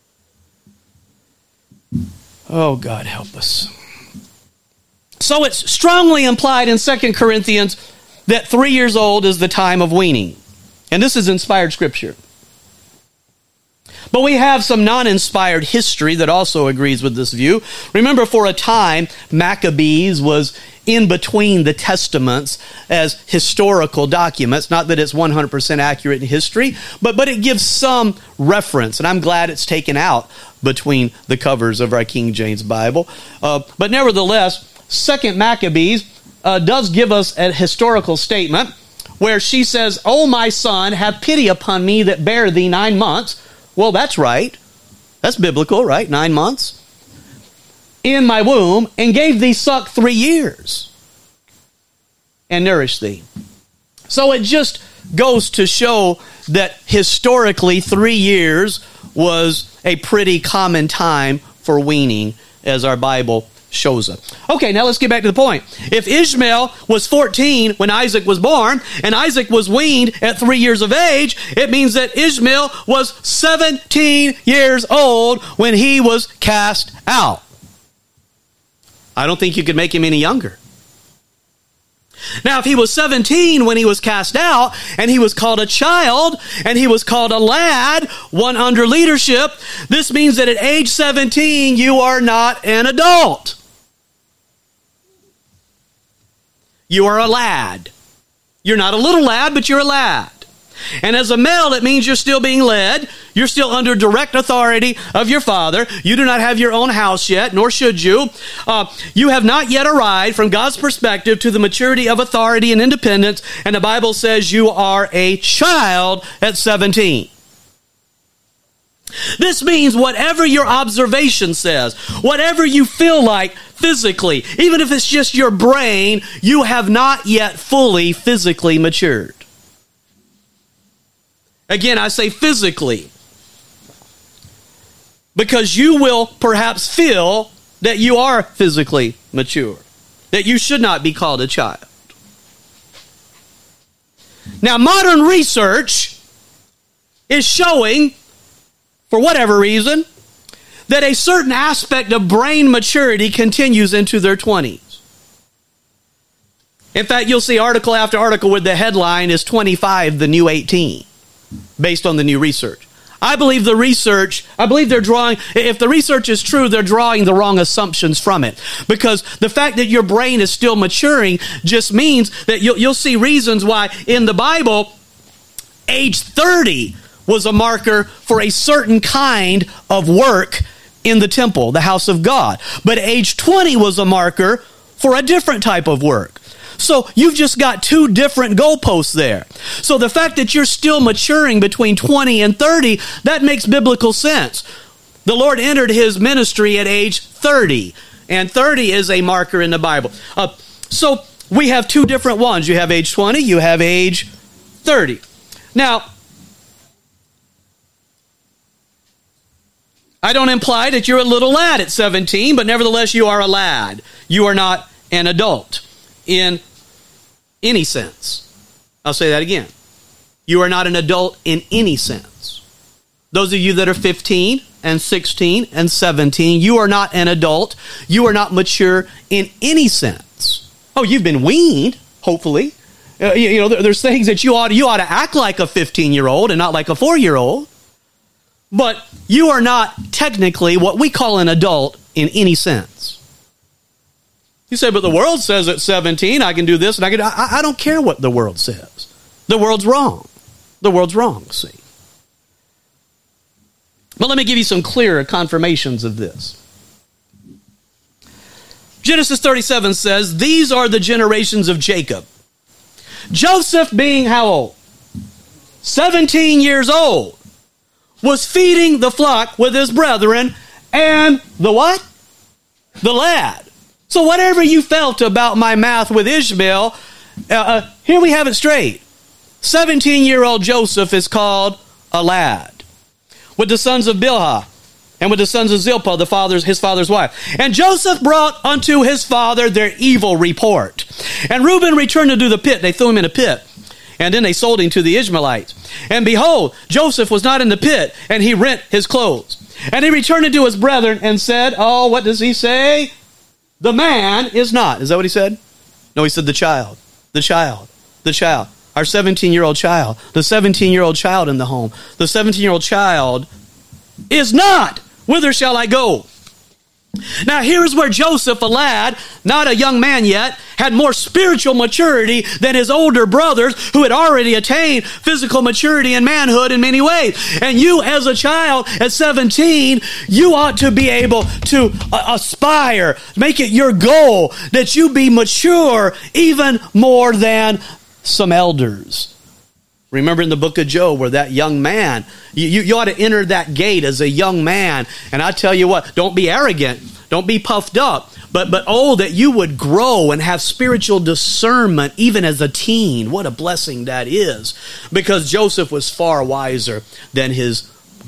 Oh, God, help us. So it's strongly implied in Second Corinthians that three years old is the time of weaning. And this is inspired scripture. But we have some non-inspired history that also agrees with this view. Remember, for a time, Maccabees was in between the Testaments as historical documents. Not that it's one hundred percent accurate in history, but, but it gives some reference. And I'm glad it's taken out between the covers of our King James Bible. Uh, but nevertheless, Second Maccabees uh, does give us a historical statement where she says, "O my son, have pity upon me that bare thee nine months." Well, that's right. That's biblical, right? Nine months. "In my womb, and gave thee suck three years, and nourished thee." So it just goes to show that historically three years was a pretty common time for weaning, as our Bible shows us. Okay, now let's get back to the point. If Ishmael was fourteen when Isaac was born, and Isaac was weaned at three years of age, it means that Ishmael was seventeen years old when he was cast out. I don't think you could make him any younger. Now, if he was seventeen when he was cast out, and he was called a child, and he was called a lad, one under leadership, this means that at age seventeen, you are not an adult. You are a lad. You're not a little lad, but you're a lad. And as a male, it means you're still being led. You're still under direct authority of your father. You do not have your own house yet, nor should you. Uh, you have not yet arrived from God's perspective to the maturity of authority and independence. And the Bible says you are a child at seventeen. This means whatever your observation says, whatever you feel like physically, even if it's just your brain, you have not yet fully physically matured. Again, I say physically, because you will perhaps feel that you are physically mature, that you should not be called a child. Now, modern research is showing, for whatever reason, that a certain aspect of brain maturity continues into their twenties. In fact, you'll see article after article where the headline is twenty-five, the new eighteen, based on the new research. I believe the research, I believe they're drawing, if the research is true, they're drawing the wrong assumptions from it. Because the fact that your brain is still maturing just means that you'll, you'll see reasons why in the Bible, age thirty was a marker for a certain kind of work in the temple, the house of God. But age twenty was a marker for a different type of work. So you've just got two different goalposts there. So the fact that you're still maturing between twenty and thirty, that makes biblical sense. The Lord entered his ministry at age thirty, and thirty is a marker in the Bible. Uh, so we have two different ones. You have age twenty, you have age thirty. Now, I don't imply that you're a little lad at seventeen, but nevertheless you are a lad. You are not an adult in any sense. I'll say that again. You are not an adult in any sense. Those of you that are fifteen and sixteen and seventeen, you are not an adult. You are not mature in any sense. Oh, you've been weaned, hopefully. Uh, you, you know, there, there's things that you ought, you ought to act like a fifteen-year-old and not like a four-year-old. but you are not technically what we call an adult in any sense. You say, but the world says at seventeen, I can do this and I can do, I, I don't care what the world says. The world's wrong. The world's wrong, see. But let me give you some clearer confirmations of this. Genesis thirty-seven says, these are the generations of Jacob. Joseph being how old? seventeen years old. Was feeding the flock with his brethren and the what? The lad. So whatever you felt about my math with Ishmael, uh, uh, here we have it straight. seventeen-year-old Joseph is called a lad. With the sons of Bilhah, and with the sons of Zilpah, the father's, his father's wife. And Joseph brought unto his father their evil report. And Reuben returned into the pit. They threw him in a pit. And then they sold him to the Ishmaelites. And behold, Joseph was not in the pit, and he rent his clothes. And he returned unto his brethren and said, oh, what does he say? The man is not. Is that what he said? No, he said the child. The child. The child. Our seventeen-year-old child. The seventeen-year-old child in the home. The seventeen-year-old child is not. Whither shall I go? Now here's where Joseph, a lad, not a young man yet, had more spiritual maturity than his older brothers who had already attained physical maturity and manhood in many ways. And you as a child at seventeen, you ought to be able to uh, aspire, make it your goal that you be mature even more than some elders. Remember in the book of Job where that young man, you, you, you ought to enter that gate as a young man. And I tell you what, don't be arrogant. Don't be puffed up. But, but oh, that you would grow and have spiritual discernment even as a teen. What a blessing that is. Because Joseph was far wiser than his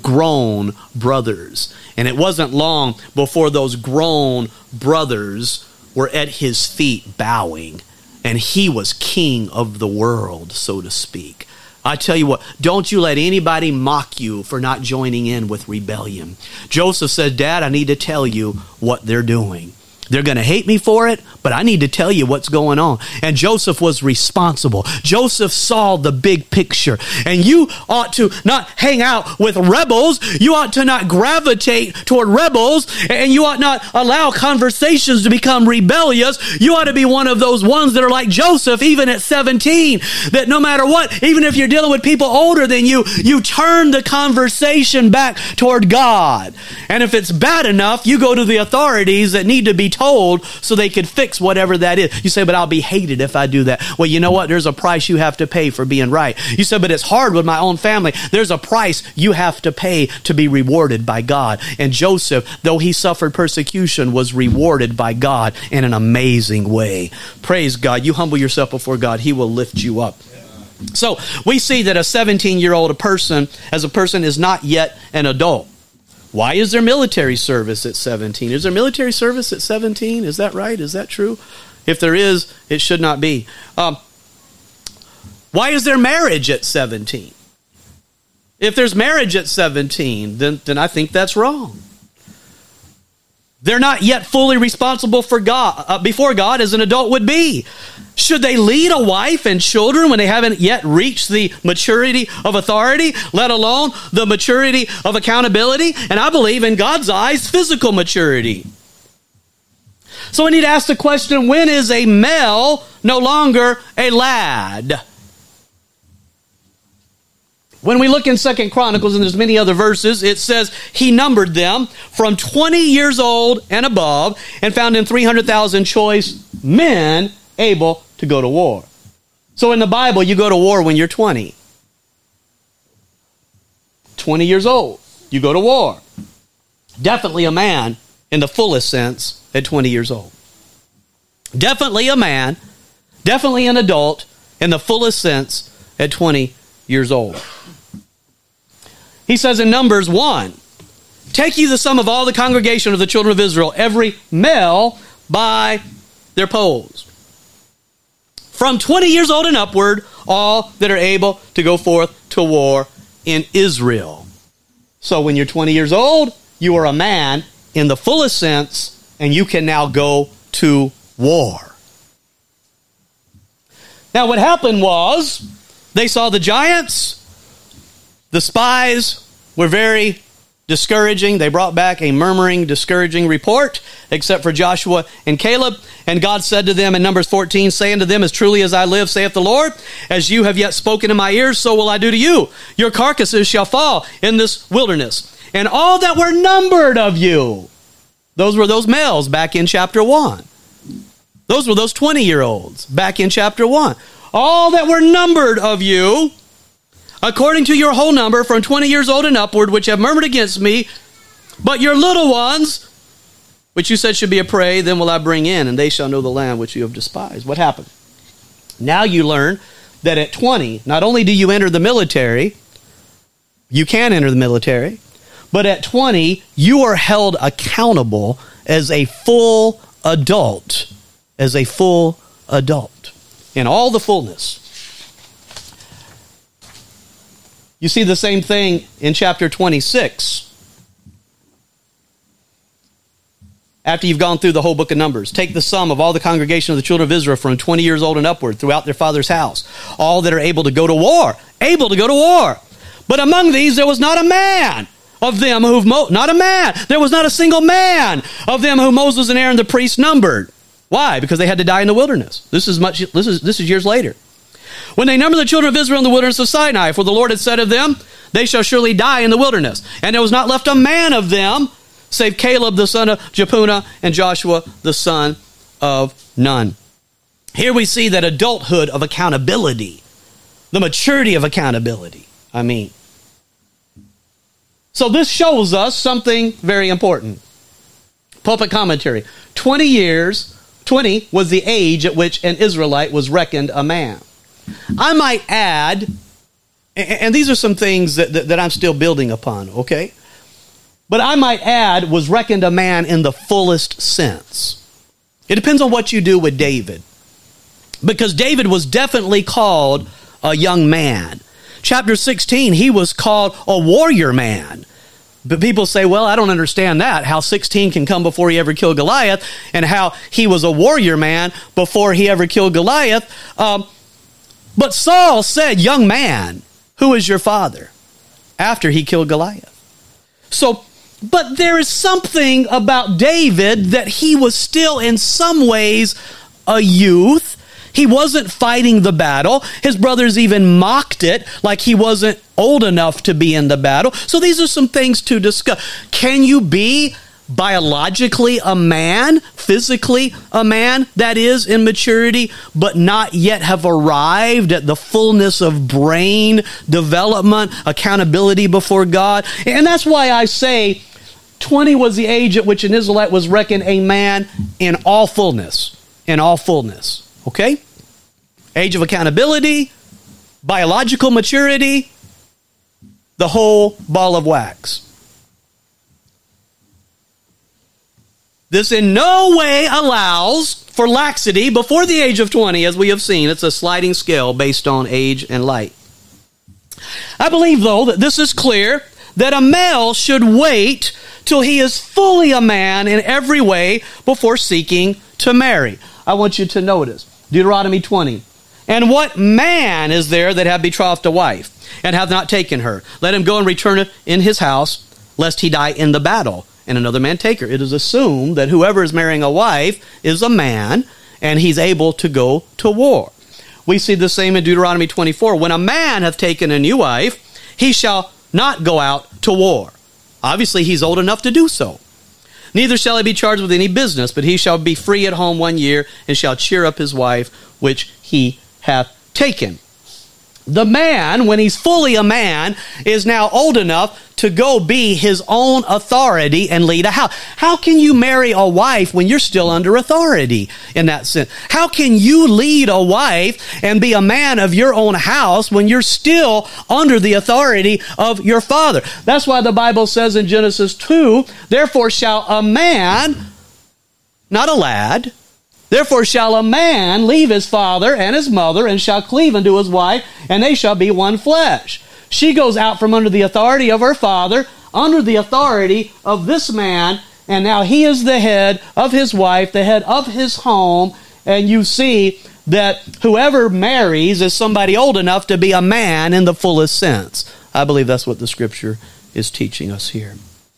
grown brothers. And it wasn't long before those grown brothers were at his feet bowing. And he was king of the world, so to speak. I tell you what, don't you let anybody mock you for not joining in with rebellion. Joseph said, Dad, I need to tell you what they're doing. They're going to hate me for it, but I need to tell you what's going on. And Joseph was responsible. Joseph saw the big picture. And you ought to not hang out with rebels. You ought to not gravitate toward rebels. And you ought not allow conversations to become rebellious. You ought to be one of those ones that are like Joseph, even at seventeen. That no matter what, even if you're dealing with people older than you, you turn the conversation back toward God. And if it's bad enough, you go to the authorities that need to be told so they could fix whatever that is. You say, but I'll be hated if I do that. Well, you know what? There's a price you have to pay for being right. You say, but it's hard with my own family. There's a price you have to pay to be rewarded by God. And Joseph, though he suffered persecution, was rewarded by God in an amazing way. Praise God. You humble yourself before God. He will lift you up. So we see that a seventeen-year-old person, as a person, is not yet an adult. Why is there military service at seventeen? Is there military service at seventeen? Is that right? Is that true? If there is, it should not be. Um, why is there marriage at seventeen? If there's marriage at seventeen, then, then I think that's wrong. They're not yet fully responsible for God, uh, before God as an adult would be. Should they lead a wife and children when they haven't yet reached the maturity of authority, let alone the maturity of accountability? And I believe in God's eyes, physical maturity. So we need to ask the question, when is a male no longer a lad? When we look in Second Chronicles, and there's many other verses, it says he numbered them from twenty years old and above and found in three hundred thousand choice men able to go to war. So in the Bible, you go to war when you're twenty. twenty years old, you go to war. Definitely a man in the fullest sense at twenty years old. Definitely a man, definitely an adult in the fullest sense at twenty years old. He says in Numbers one, take ye the sum of all the congregation of the children of Israel, every male by their polls. From twenty years old and upward, all that are able to go forth to war in Israel. So when you're twenty years old, you are a man in the fullest sense, and you can now go to war. Now what happened was, they saw the giants. The spies were very discouraging. They brought back a murmuring, discouraging report, except for Joshua and Caleb. And God said to them in Numbers fourteen, say unto them, as truly as I live, saith the Lord, as you have yet spoken in my ears, so will I do to you. Your carcasses shall fall in this wilderness. And all that were numbered of you, those were those males back in chapter one. Those were those twenty-year-olds back in chapter one. All that were numbered of you, according to your whole number, from twenty years old and upward, which have murmured against me, but your little ones, which you said should be a prey, then will I bring in, and they shall know the land which you have despised. What happened? Now you learn that at twenty, not only do you enter the military, you can enter the military, but at twenty, you are held accountable as a full adult, as a full adult, in all the fullness. You see the same thing in chapter twenty-six. After you've gone through the whole book of Numbers, take the sum of all the congregation of the children of Israel from twenty years old and upward throughout their father's house, all that are able to go to war, able to go to war. But among these there was not a man of them who, Mo- not a man, there was not a single man of them who Moses and Aaron the priests numbered. Why? Because they had to die in the wilderness. This is much. This is this is years later. When they numbered the children of Israel in the wilderness of Sinai, for the Lord had said of them, they shall surely die in the wilderness. And there was not left a man of them, save Caleb the son of Jephunneh and Joshua the son of Nun. Here we see that adulthood of accountability, the maturity of accountability, I mean. So this shows us something very important. Pulpit commentary. twenty years, twenty was the age at which an Israelite was reckoned a man. I might add, and these are some things that, that, that I'm still building upon, okay? But I might add, was reckoned a man in the fullest sense. It depends on what you do with David. Because David was definitely called a young man. Chapter sixteen, he was called a warrior man. But people say, well, I don't understand that, how sixteen can come before he ever killed Goliath, and how he was a warrior man before he ever killed Goliath. Um, but Saul said, young man, who is your father? After he killed Goliath. So, but there is something about David that he was still in some ways a youth. He wasn't fighting the battle. His brothers even mocked it, like he wasn't old enough to be in the battle. So these are some things to discuss. Can you be biologically a man, physically a man, that is, in maturity, but not yet have arrived at the fullness of brain development, accountability before God? And that's why I say twenty was the age at which an Israelite was reckoned a man in all fullness. In all fullness. Okay? Age of accountability, biological maturity, the whole ball of wax. This in no way allows for laxity before the age of twenty, as we have seen. It's a sliding scale based on age and light. I believe, though, that this is clear, that a male should wait till he is fully a man in every way before seeking to marry. I want you to notice Deuteronomy twenty. And what man is there that hath betrothed a wife, and hath not taken her? Let him go and return in his house, lest he die in the battle, and another man take her. It is assumed that whoever is marrying a wife is a man, and he's able to go to war. We see the same in Deuteronomy twenty-four. When a man hath taken a new wife, he shall not go out to war. Obviously, he's old enough to do so. Neither shall he be charged with any business, but he shall be free at home one year, and shall cheer up his wife, which he hath taken. The man, when he's fully a man, is now old enough to go be his own authority and lead a house. How can you marry a wife when you're still under authority in that sense? How can you lead a wife and be a man of your own house when you're still under the authority of your father? That's why the Bible says in Genesis two, therefore shall a man, not a lad, therefore shall a man leave his father and his mother, and shall cleave unto his wife, and they shall be one flesh. She goes out from under the authority of her father, under the authority of this man, and now he is the head of his wife, the head of his home, and you see that whoever marries is somebody old enough to be a man in the fullest sense. I believe that's what the Scripture is teaching us here.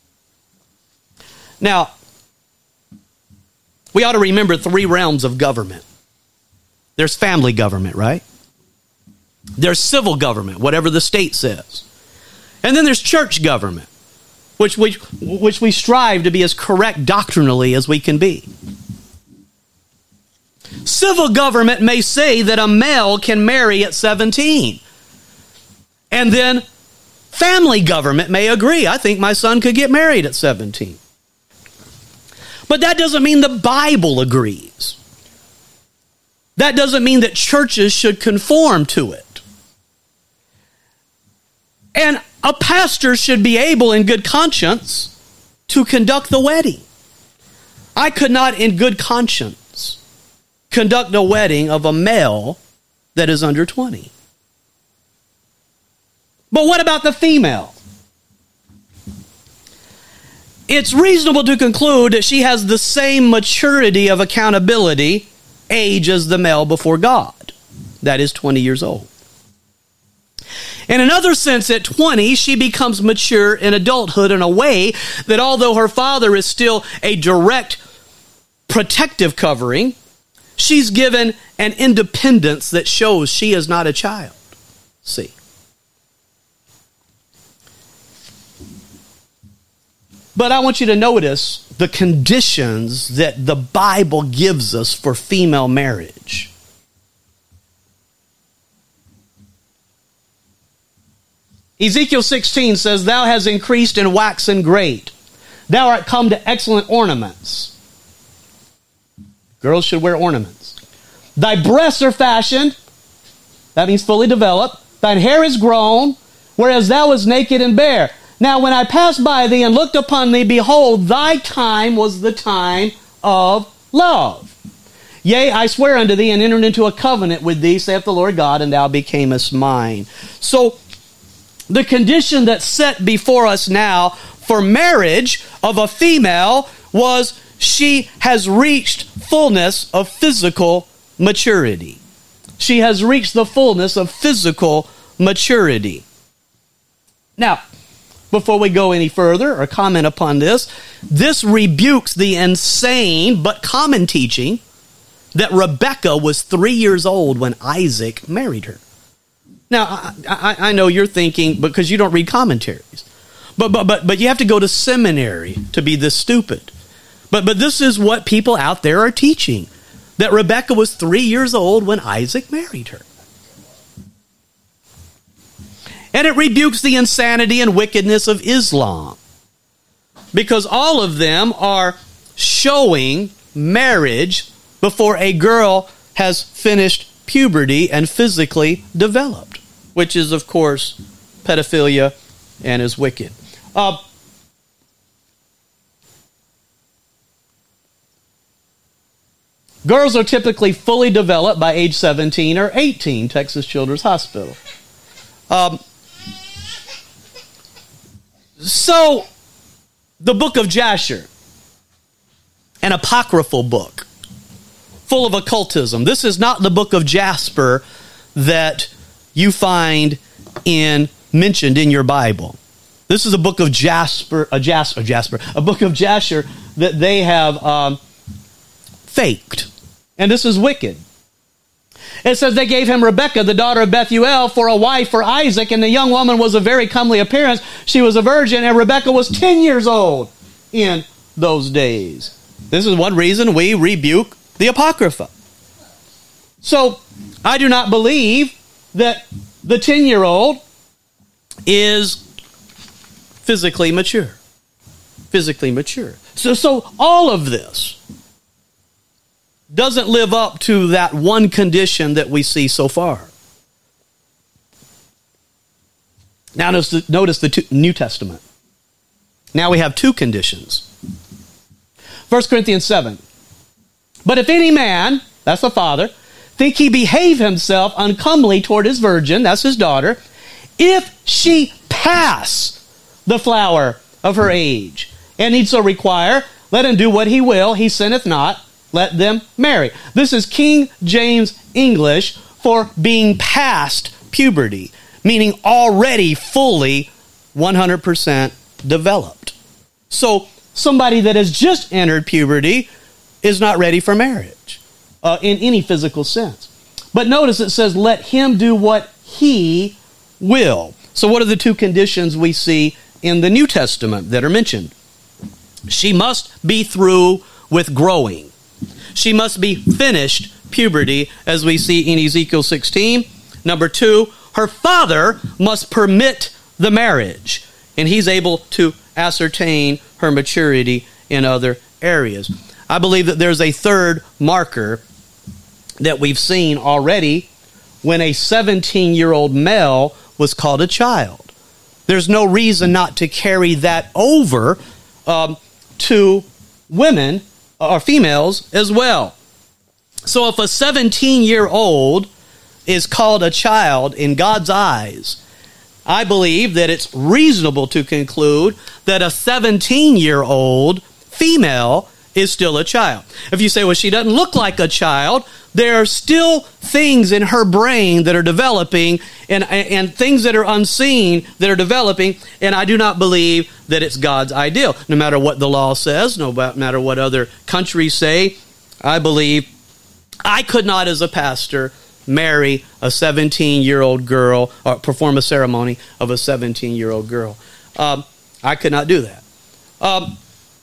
Now, we ought to remember three realms of government. There's family government, right? There's civil government, whatever the state says. And then there's church government, which we, which we strive to be as correct doctrinally as we can be. Civil government may say that a male can marry at seventeen. And then family government may agree, I think my son could get married at seventeen. But that doesn't mean the Bible agrees. That doesn't mean that churches should conform to it. And a pastor should be able, in good conscience, to conduct the wedding. I could not, in good conscience, conduct a wedding of a male that is under twenty. But what about the female? It's reasonable to conclude that she has the same maturity of accountability, age as the male before God. That is twenty years old. In another sense, at twenty, she becomes mature in adulthood in a way that although her father is still a direct protective covering, she's given an independence that shows she is not a child. See. But I want you to notice the conditions that the Bible gives us for female marriage. Ezekiel sixteen says, "Thou hast increased in waxen great. Thou art come to excellent ornaments." Girls should wear ornaments. "Thy breasts are fashioned." That means fully developed. "Thine hair is grown, whereas thou wast naked and bare. Now when I passed by thee and looked upon thee, behold, thy time was the time of love. Yea, I swear unto thee and entered into a covenant with thee, saith the Lord God, and thou becamest mine." So, the condition that's set before us now for marriage of a female was she has reached fullness of physical maturity. She has reached the fullness of physical maturity. Now, before we go any further or comment upon this, this rebukes the insane but common teaching that Rebekah was three years old when Isaac married her. Now, I, I, I know you're thinking, because you don't read commentaries, but, but, but, but you have to go to seminary to be this stupid. But, but this is what people out there are teaching, that Rebekah was three years old when Isaac married her. And it rebukes the insanity and wickedness of Islam, because all of them are showing marriage before a girl has finished puberty and physically developed, which is, of course, pedophilia and is wicked. Uh, girls are typically fully developed by age seventeen or eighteen, Texas Children's Hospital. Um, so, the book of Jasher, an apocryphal book, full of occultism. This is not the book of Jasper that you find in mentioned in your Bible. This is a book of Jasper, a Jasper, a Jasper, a book of Jasher that they have um, faked, and this is wicked. It says they gave him Rebekah, the daughter of Bethuel, for a wife for Isaac, and the young woman was of very comely appearance. She was a virgin, and Rebekah was ten years old in those days. This is one reason we rebuke the Apocrypha. So, I do not believe that the ten-year-old is physically mature. Physically mature. So, so all of this doesn't live up to that one condition that we see so far. Now notice, notice the two, New Testament. Now we have two conditions. First Corinthians seven. "But if any man," that's the father, "think he behave himself uncomely toward his virgin," that's his daughter, "if she pass the flower of her age, and need so require, let him do what he will, he sinneth not, let them marry." This is King James English for being past puberty, meaning already fully one hundred percent developed. So somebody that has just entered puberty is not ready for marriage uh, in any physical sense. But notice it says, let him do what he will. So what are the two conditions we see in the New Testament that are mentioned? She must be through with growing. She must be finished puberty, as we see in Ezekiel sixteen. Number two, her father must permit the marriage, and he's able to ascertain her maturity in other areas. I believe that there's a third marker that we've seen already when a seventeen-year-old male was called a child. There's no reason not to carry that over um, to women or females as well. So if a seventeen-year-old is called a child in God's eyes, I believe that it's reasonable to conclude that a seventeen-year-old female is still a child. If you say, well, she doesn't look like a child, there are still things in her brain that are developing and, and things that are unseen that are developing, and I do not believe that it's God's ideal. No matter what the law says, no matter what other countries say, I believe I could not, as a pastor, marry a seventeen-year-old girl or perform a ceremony of a seventeen-year-old girl. Um, I could not do that. Um,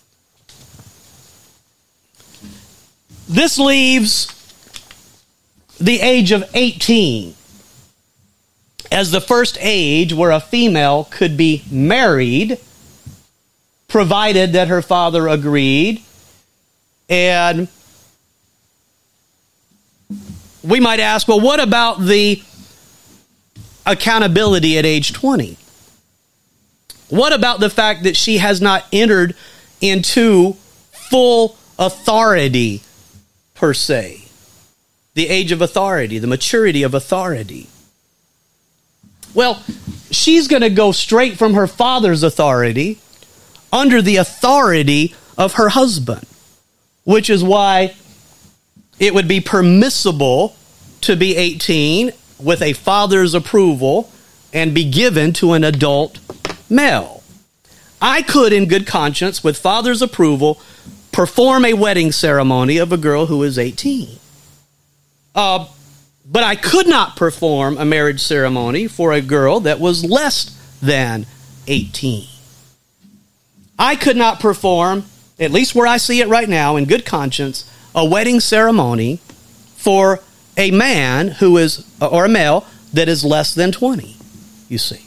this leaves the age of eighteen as the first age where a female could be married, provided that her father agreed. And we might ask, well, what about the accountability at age twenty? What about the fact that she has not entered into full authority per se? The age of authority, the maturity of authority. Well, she's going to go straight from her father's authority under the authority of her husband, which is why it would be permissible to be eighteen with a father's approval and be given to an adult male. I could, in good conscience, with father's approval, perform a wedding ceremony of a girl who is eighteen. Uh, but I could not perform a marriage ceremony for a girl that was less than eighteen. I could not perform, at least where I see it right now, in good conscience, a wedding ceremony for a man who is, or a male, that is less than twenty, you see.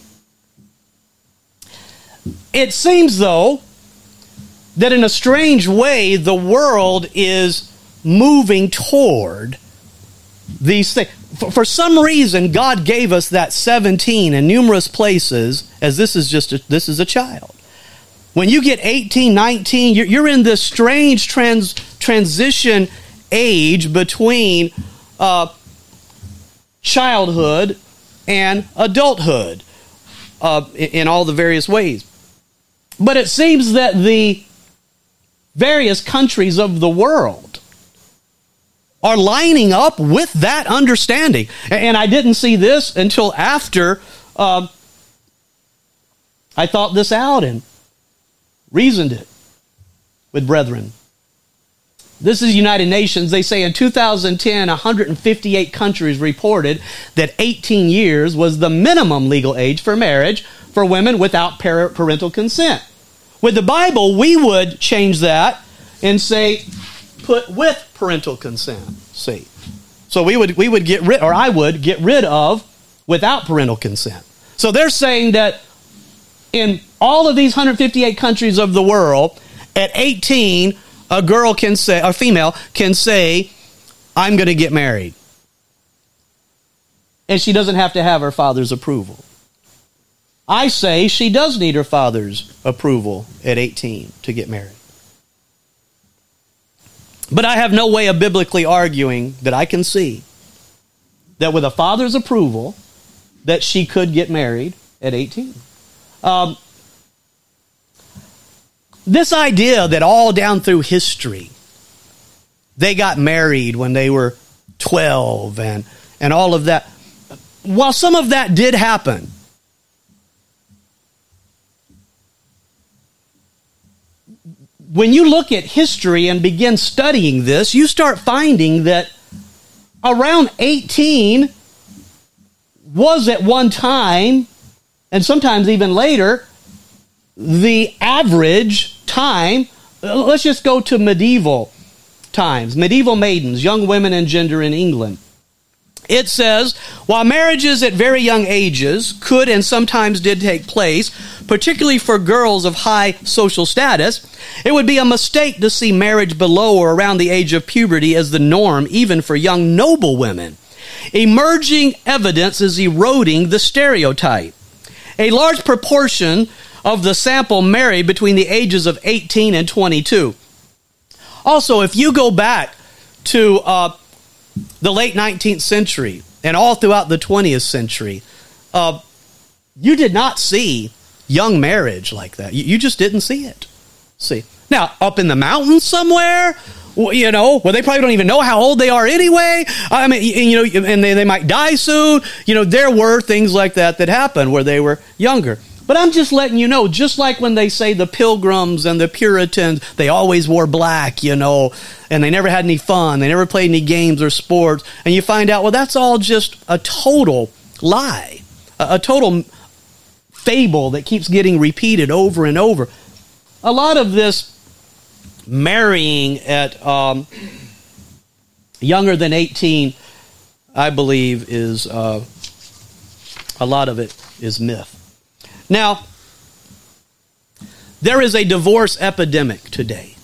It seems, though, that in a strange way, the world is moving toward these things. For, for some reason, God gave us that seventeen in numerous places, as this is just a, this is a child. When you get eighteen, nineteen, you're, you're in this strange trans, transition age between uh, childhood and adulthood uh, in, in all the various ways. But it seems that the various countries of the world are lining up with that understanding. And I didn't see this until after uh, I thought this out and reasoned it with brethren. This is United Nations. They say in two thousand ten, one hundred fifty-eight countries reported that eighteen years was the minimum legal age for marriage for women without parental consent. With the Bible, we would change that and say, put with parental consent. See, so we would we would get rid, or I would get rid of without parental consent. So they're saying that in all of these one hundred fifty-eight countries of the world, at eighteen, a girl can say, a female can say, I'm going to get married. And she doesn't have to have her father's approval. I say she does need her father's approval at eighteen to get married. But I have no way of biblically arguing that I can see that with a father's approval that she could get married at eighteen. Um, this idea that all down through history they got married when they were twelve and, and all of that, while some of that did happen, when you look at history and begin studying this, you start finding that around eighteen was at one time, and sometimes even later, the average time. Let's just go to medieval times. Medieval maidens, young women and gender in England. It says, while marriages at very young ages could and sometimes did take place, particularly for girls of high social status, it would be a mistake to see marriage below or around the age of puberty as the norm, even for young noble women. Emerging evidence is eroding the stereotype. A large proportion of the sample married between the ages of eighteen and twenty-two. Also, if you go back to uh, the late nineteenth century and all throughout the twentieth century, uh, you did not see young marriage like that. You, you just didn't see it. See, now up in the mountains somewhere, you know, where they probably don't even know how old they are anyway. I mean, you know, and they, they might die soon. You know, there were things like that that happened where they were younger. But I'm just letting you know, just like when they say the Pilgrims and the Puritans, they always wore black, you know, and they never had any fun. They never played any games or sports. And you find out, well, that's all just a total lie, a, a total fable that keeps getting repeated over and over. A lot of this marrying at um, younger than eighteen, I believe, is uh, a lot of it is myth. Now, there is a divorce epidemic today,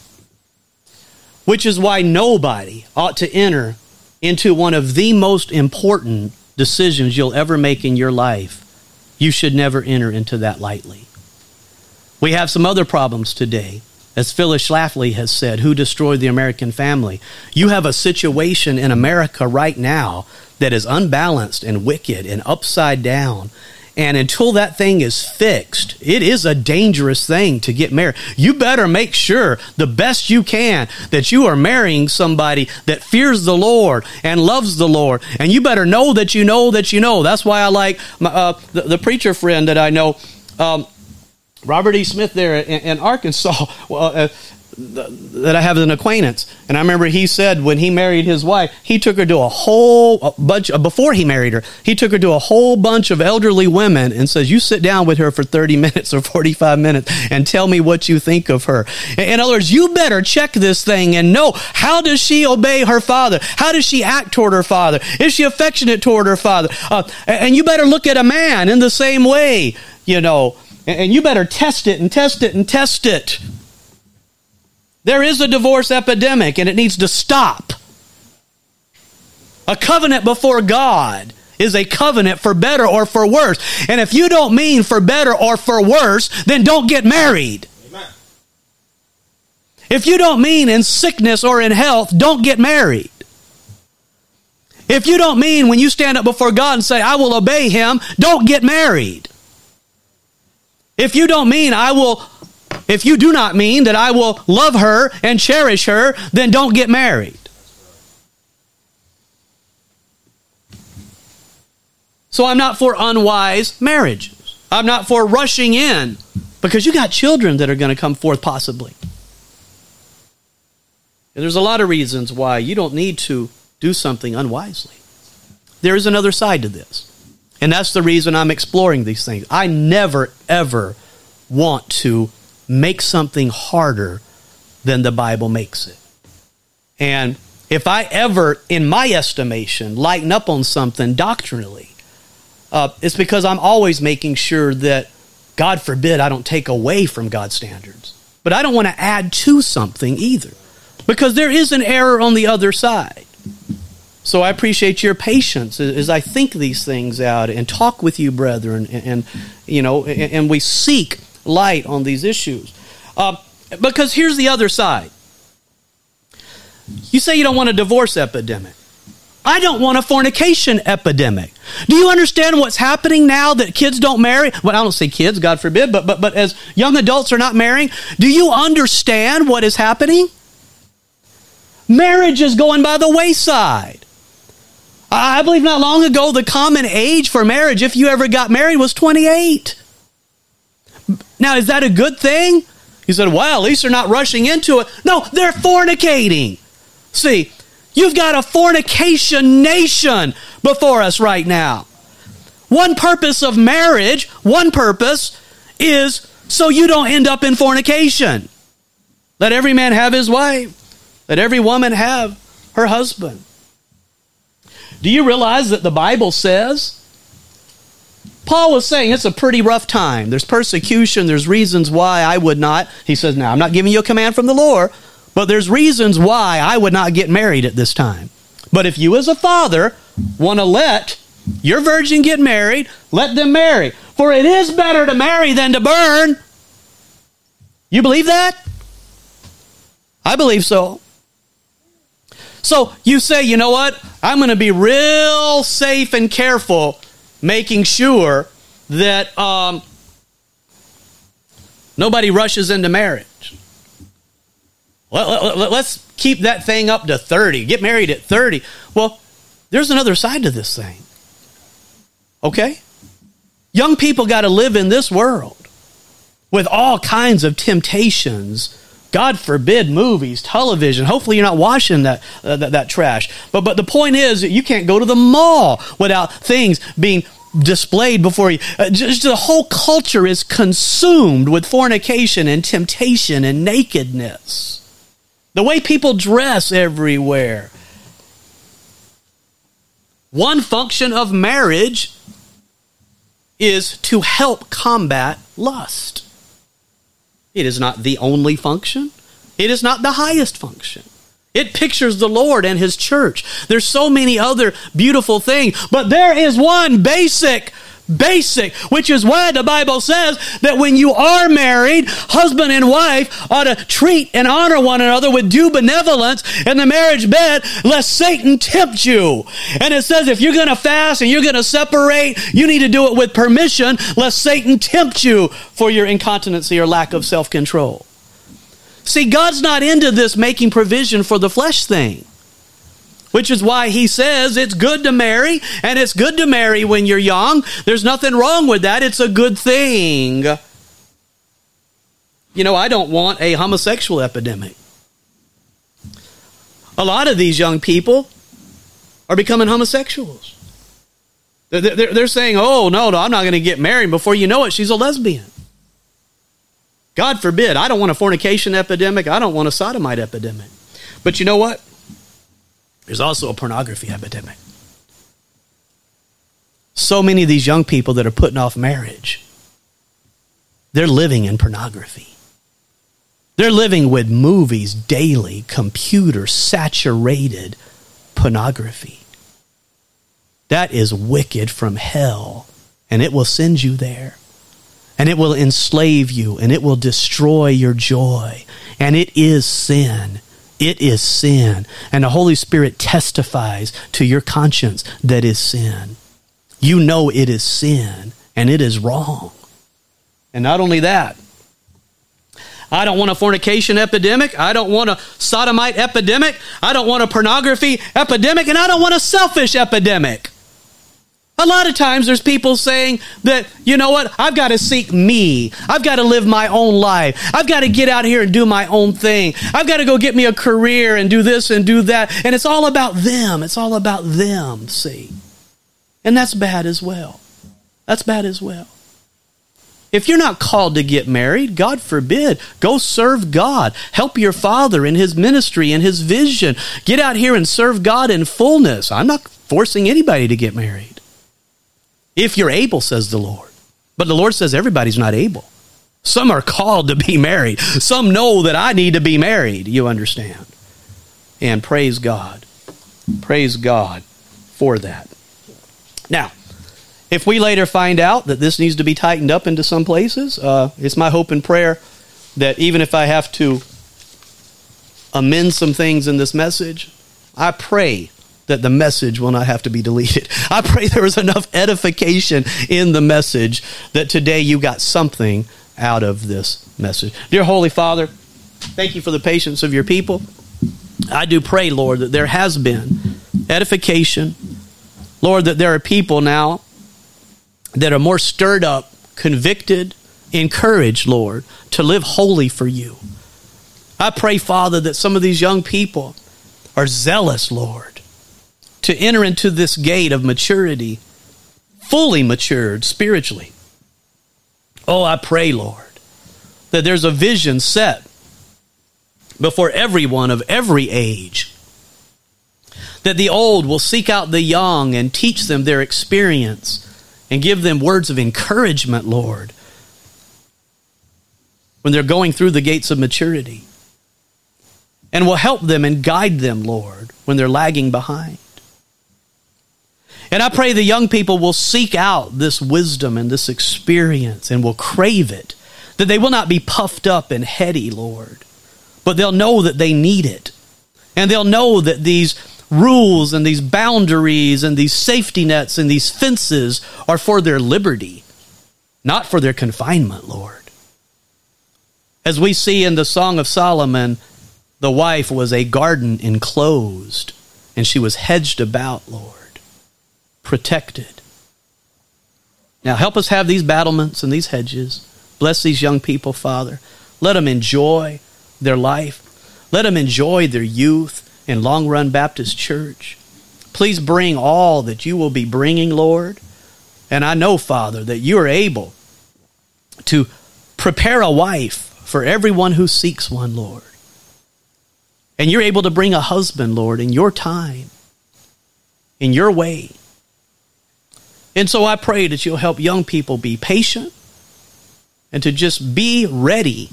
which is why nobody ought to enter into one of the most important decisions you'll ever make in your life. You should never enter into that lightly. We have some other problems today. As Phyllis Schlafly has said, who destroyed the American family? You have a situation in America right now that is unbalanced and wicked and upside down. And until that thing is fixed, it is a dangerous thing to get married. You better make sure the best you can that you are marrying somebody that fears the Lord and loves the Lord. And you better know that you know that you know. That's why I like my, uh, the, the preacher friend that I know, um, Robert E. Smith there in, in Arkansas, well, uh, that I have as an acquaintance. And I remember he said when he married his wife, he took her to a whole bunch, before he married her, he took her to a whole bunch of elderly women and says, you sit down with her for thirty minutes or forty-five minutes and tell me what you think of her. In other words, you better check this thing and know, how does she obey her father? How does she act toward her father? Is she affectionate toward her father? Uh, and you better look at a man in the same way, you know, and you better test it and test it and test it. There is a divorce epidemic, and it needs to stop. A covenant before God is a covenant for better or for worse. And if you don't mean for better or for worse, then don't get married. Amen. If you don't mean in sickness or in health, don't get married. If you don't mean when you stand up before God and say, I will obey him, don't get married. If you don't mean I will... If you do not mean that I will love her and cherish her, then don't get married. So I'm not for unwise marriages. I'm not for rushing in, because you got children that are going to come forth possibly. And there's a lot of reasons why you don't need to do something unwisely. There is another side to this. And that's the reason I'm exploring these things. I never, ever want to make something harder than the Bible makes it. And if I ever, in my estimation, lighten up on something doctrinally, uh, it's because I'm always making sure that, God forbid, I don't take away from God's standards. But I don't want to add to something either, because there is an error on the other side. So I appreciate your patience as I think these things out and talk with you, brethren, and, and you know, and, and we seek light on these issues. Uh, because here's the other side. You say you don't want a divorce epidemic. I don't want a fornication epidemic. Do you understand what's happening now that kids don't marry? Well, I don't say kids, God forbid, but, but, but as young adults are not marrying, do you understand what is happening? Marriage is going by the wayside. I believe not long ago, the common age for marriage, if you ever got married, was twenty-eight. Now, is that a good thing? You said, well, at least they're not rushing into it. No, they're fornicating. See, you've got a fornication nation before us right now. One purpose of marriage, one purpose is so you don't end up in fornication. Let every man have his wife. Let every woman have her husband. Do you realize that the Bible says, Paul was saying it's a pretty rough time. There's persecution. There's reasons why I would not. He says, now I'm not giving you a command from the Lord, but there's reasons why I would not get married at this time. But if you as a father want to let your virgin get married, let them marry. For it is better to marry than to burn. You believe that? I believe so. So you say, you know what? I'm going to be real safe and careful making sure that um, nobody rushes into marriage. Well, let's keep that thing up to thirty. Get married at thirty. Well, there's another side to this thing. Okay? Young people got to live in this world with all kinds of temptations. God forbid, movies, television. Hopefully you're not washing that, uh, that that trash. But but the point is that you can't go to the mall without things being displayed before you. Uh, just the whole culture is consumed with fornication and temptation and nakedness. The way people dress everywhere. One function of marriage is to help combat lust. It is not the only function. It is not the highest function. It pictures the Lord and His church. There's so many other beautiful things, but there is one basic, basic, which is why the Bible says that when you are married, husband and wife ought to treat and honor one another with due benevolence in the marriage bed, lest Satan tempt you. And it says if you're going to fast and you're going to separate, you need to do it with permission, lest Satan tempt you for your incontinency or lack of self-control. See, God's not into this making provision for the flesh thing, which is why He says it's good to marry, and it's good to marry when you're young. There's nothing wrong with that. It's a good thing. You know, I don't want a homosexual epidemic. A lot of these young people are becoming homosexuals. They're, they're, they're saying, oh, no, no, I'm not going to get married. Before you know it, she's a lesbian. God forbid. I don't want a fornication epidemic. I don't want a sodomite epidemic. But you know what? There's also a pornography epidemic. So many of these young people that are putting off marriage, they're living in pornography. They're living with movies daily, computer-saturated pornography. That is wicked from hell, and it will send you there. And it will enslave you, and it will destroy your joy. And it is sin. It is sin. And the Holy Spirit testifies to your conscience that is sin. You know it is sin, and it is wrong. And not only that, I don't want a fornication epidemic. I don't want a sodomite epidemic. I don't want a pornography epidemic, and I don't want a selfish epidemic. A lot of times there's people saying that, you know what, I've got to seek me. I've got to live my own life. I've got to get out here and do my own thing. I've got to go get me a career and do this and do that. And it's all about them. It's all about them, see. And that's bad as well. That's bad as well. If you're not called to get married, God forbid, go serve God. Help your father in his ministry and his vision. Get out here and serve God in fullness. I'm not forcing anybody to get married. If you're able, says the Lord. But the Lord says everybody's not able. Some are called to be married. Some know that I need to be married. You understand? And praise God. Praise God for that. Now, if we later find out that this needs to be tightened up into some places, uh, it's my hope and prayer that even if I have to amend some things in this message, I pray that the message will not have to be deleted. I pray there was enough edification in the message that today you got something out of this message. Dear Holy Father, thank you for the patience of your people. I do pray, Lord, that there has been edification. Lord, that there are people now that are more stirred up, convicted, encouraged, Lord, to live holy for you. I pray, Father, that some of these young people are zealous, Lord, to enter into this gate of maturity, fully matured spiritually. Oh, I pray, Lord, that there's a vision set before everyone of every age, that the old will seek out the young and teach them their experience and give them words of encouragement, Lord, when they're going through the gates of maturity, and will help them and guide them, Lord, when they're lagging behind. And I pray the young people will seek out this wisdom and this experience and will crave it, that they will not be puffed up and heady, Lord, but they'll know that they need it. And they'll know that these rules and these boundaries and these safety nets and these fences are for their liberty, not for their confinement, Lord. As we see in the Song of Solomon, the wife was a garden enclosed, and she was hedged about, Lord, protected. Now help us have these battlements and these hedges. Bless these young people, Father. Let them enjoy their life. Let them enjoy their youth in Long Run Baptist Church. Please bring all that you will be bringing, Lord. And I know, Father, that you are able to prepare a wife for everyone who seeks one, Lord. And you're able to bring a husband, Lord, in your time, in your way. And so I pray that you'll help young people be patient and to just be ready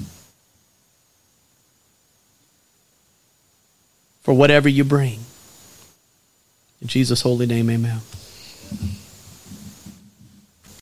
for whatever you bring. In Jesus' holy name, amen.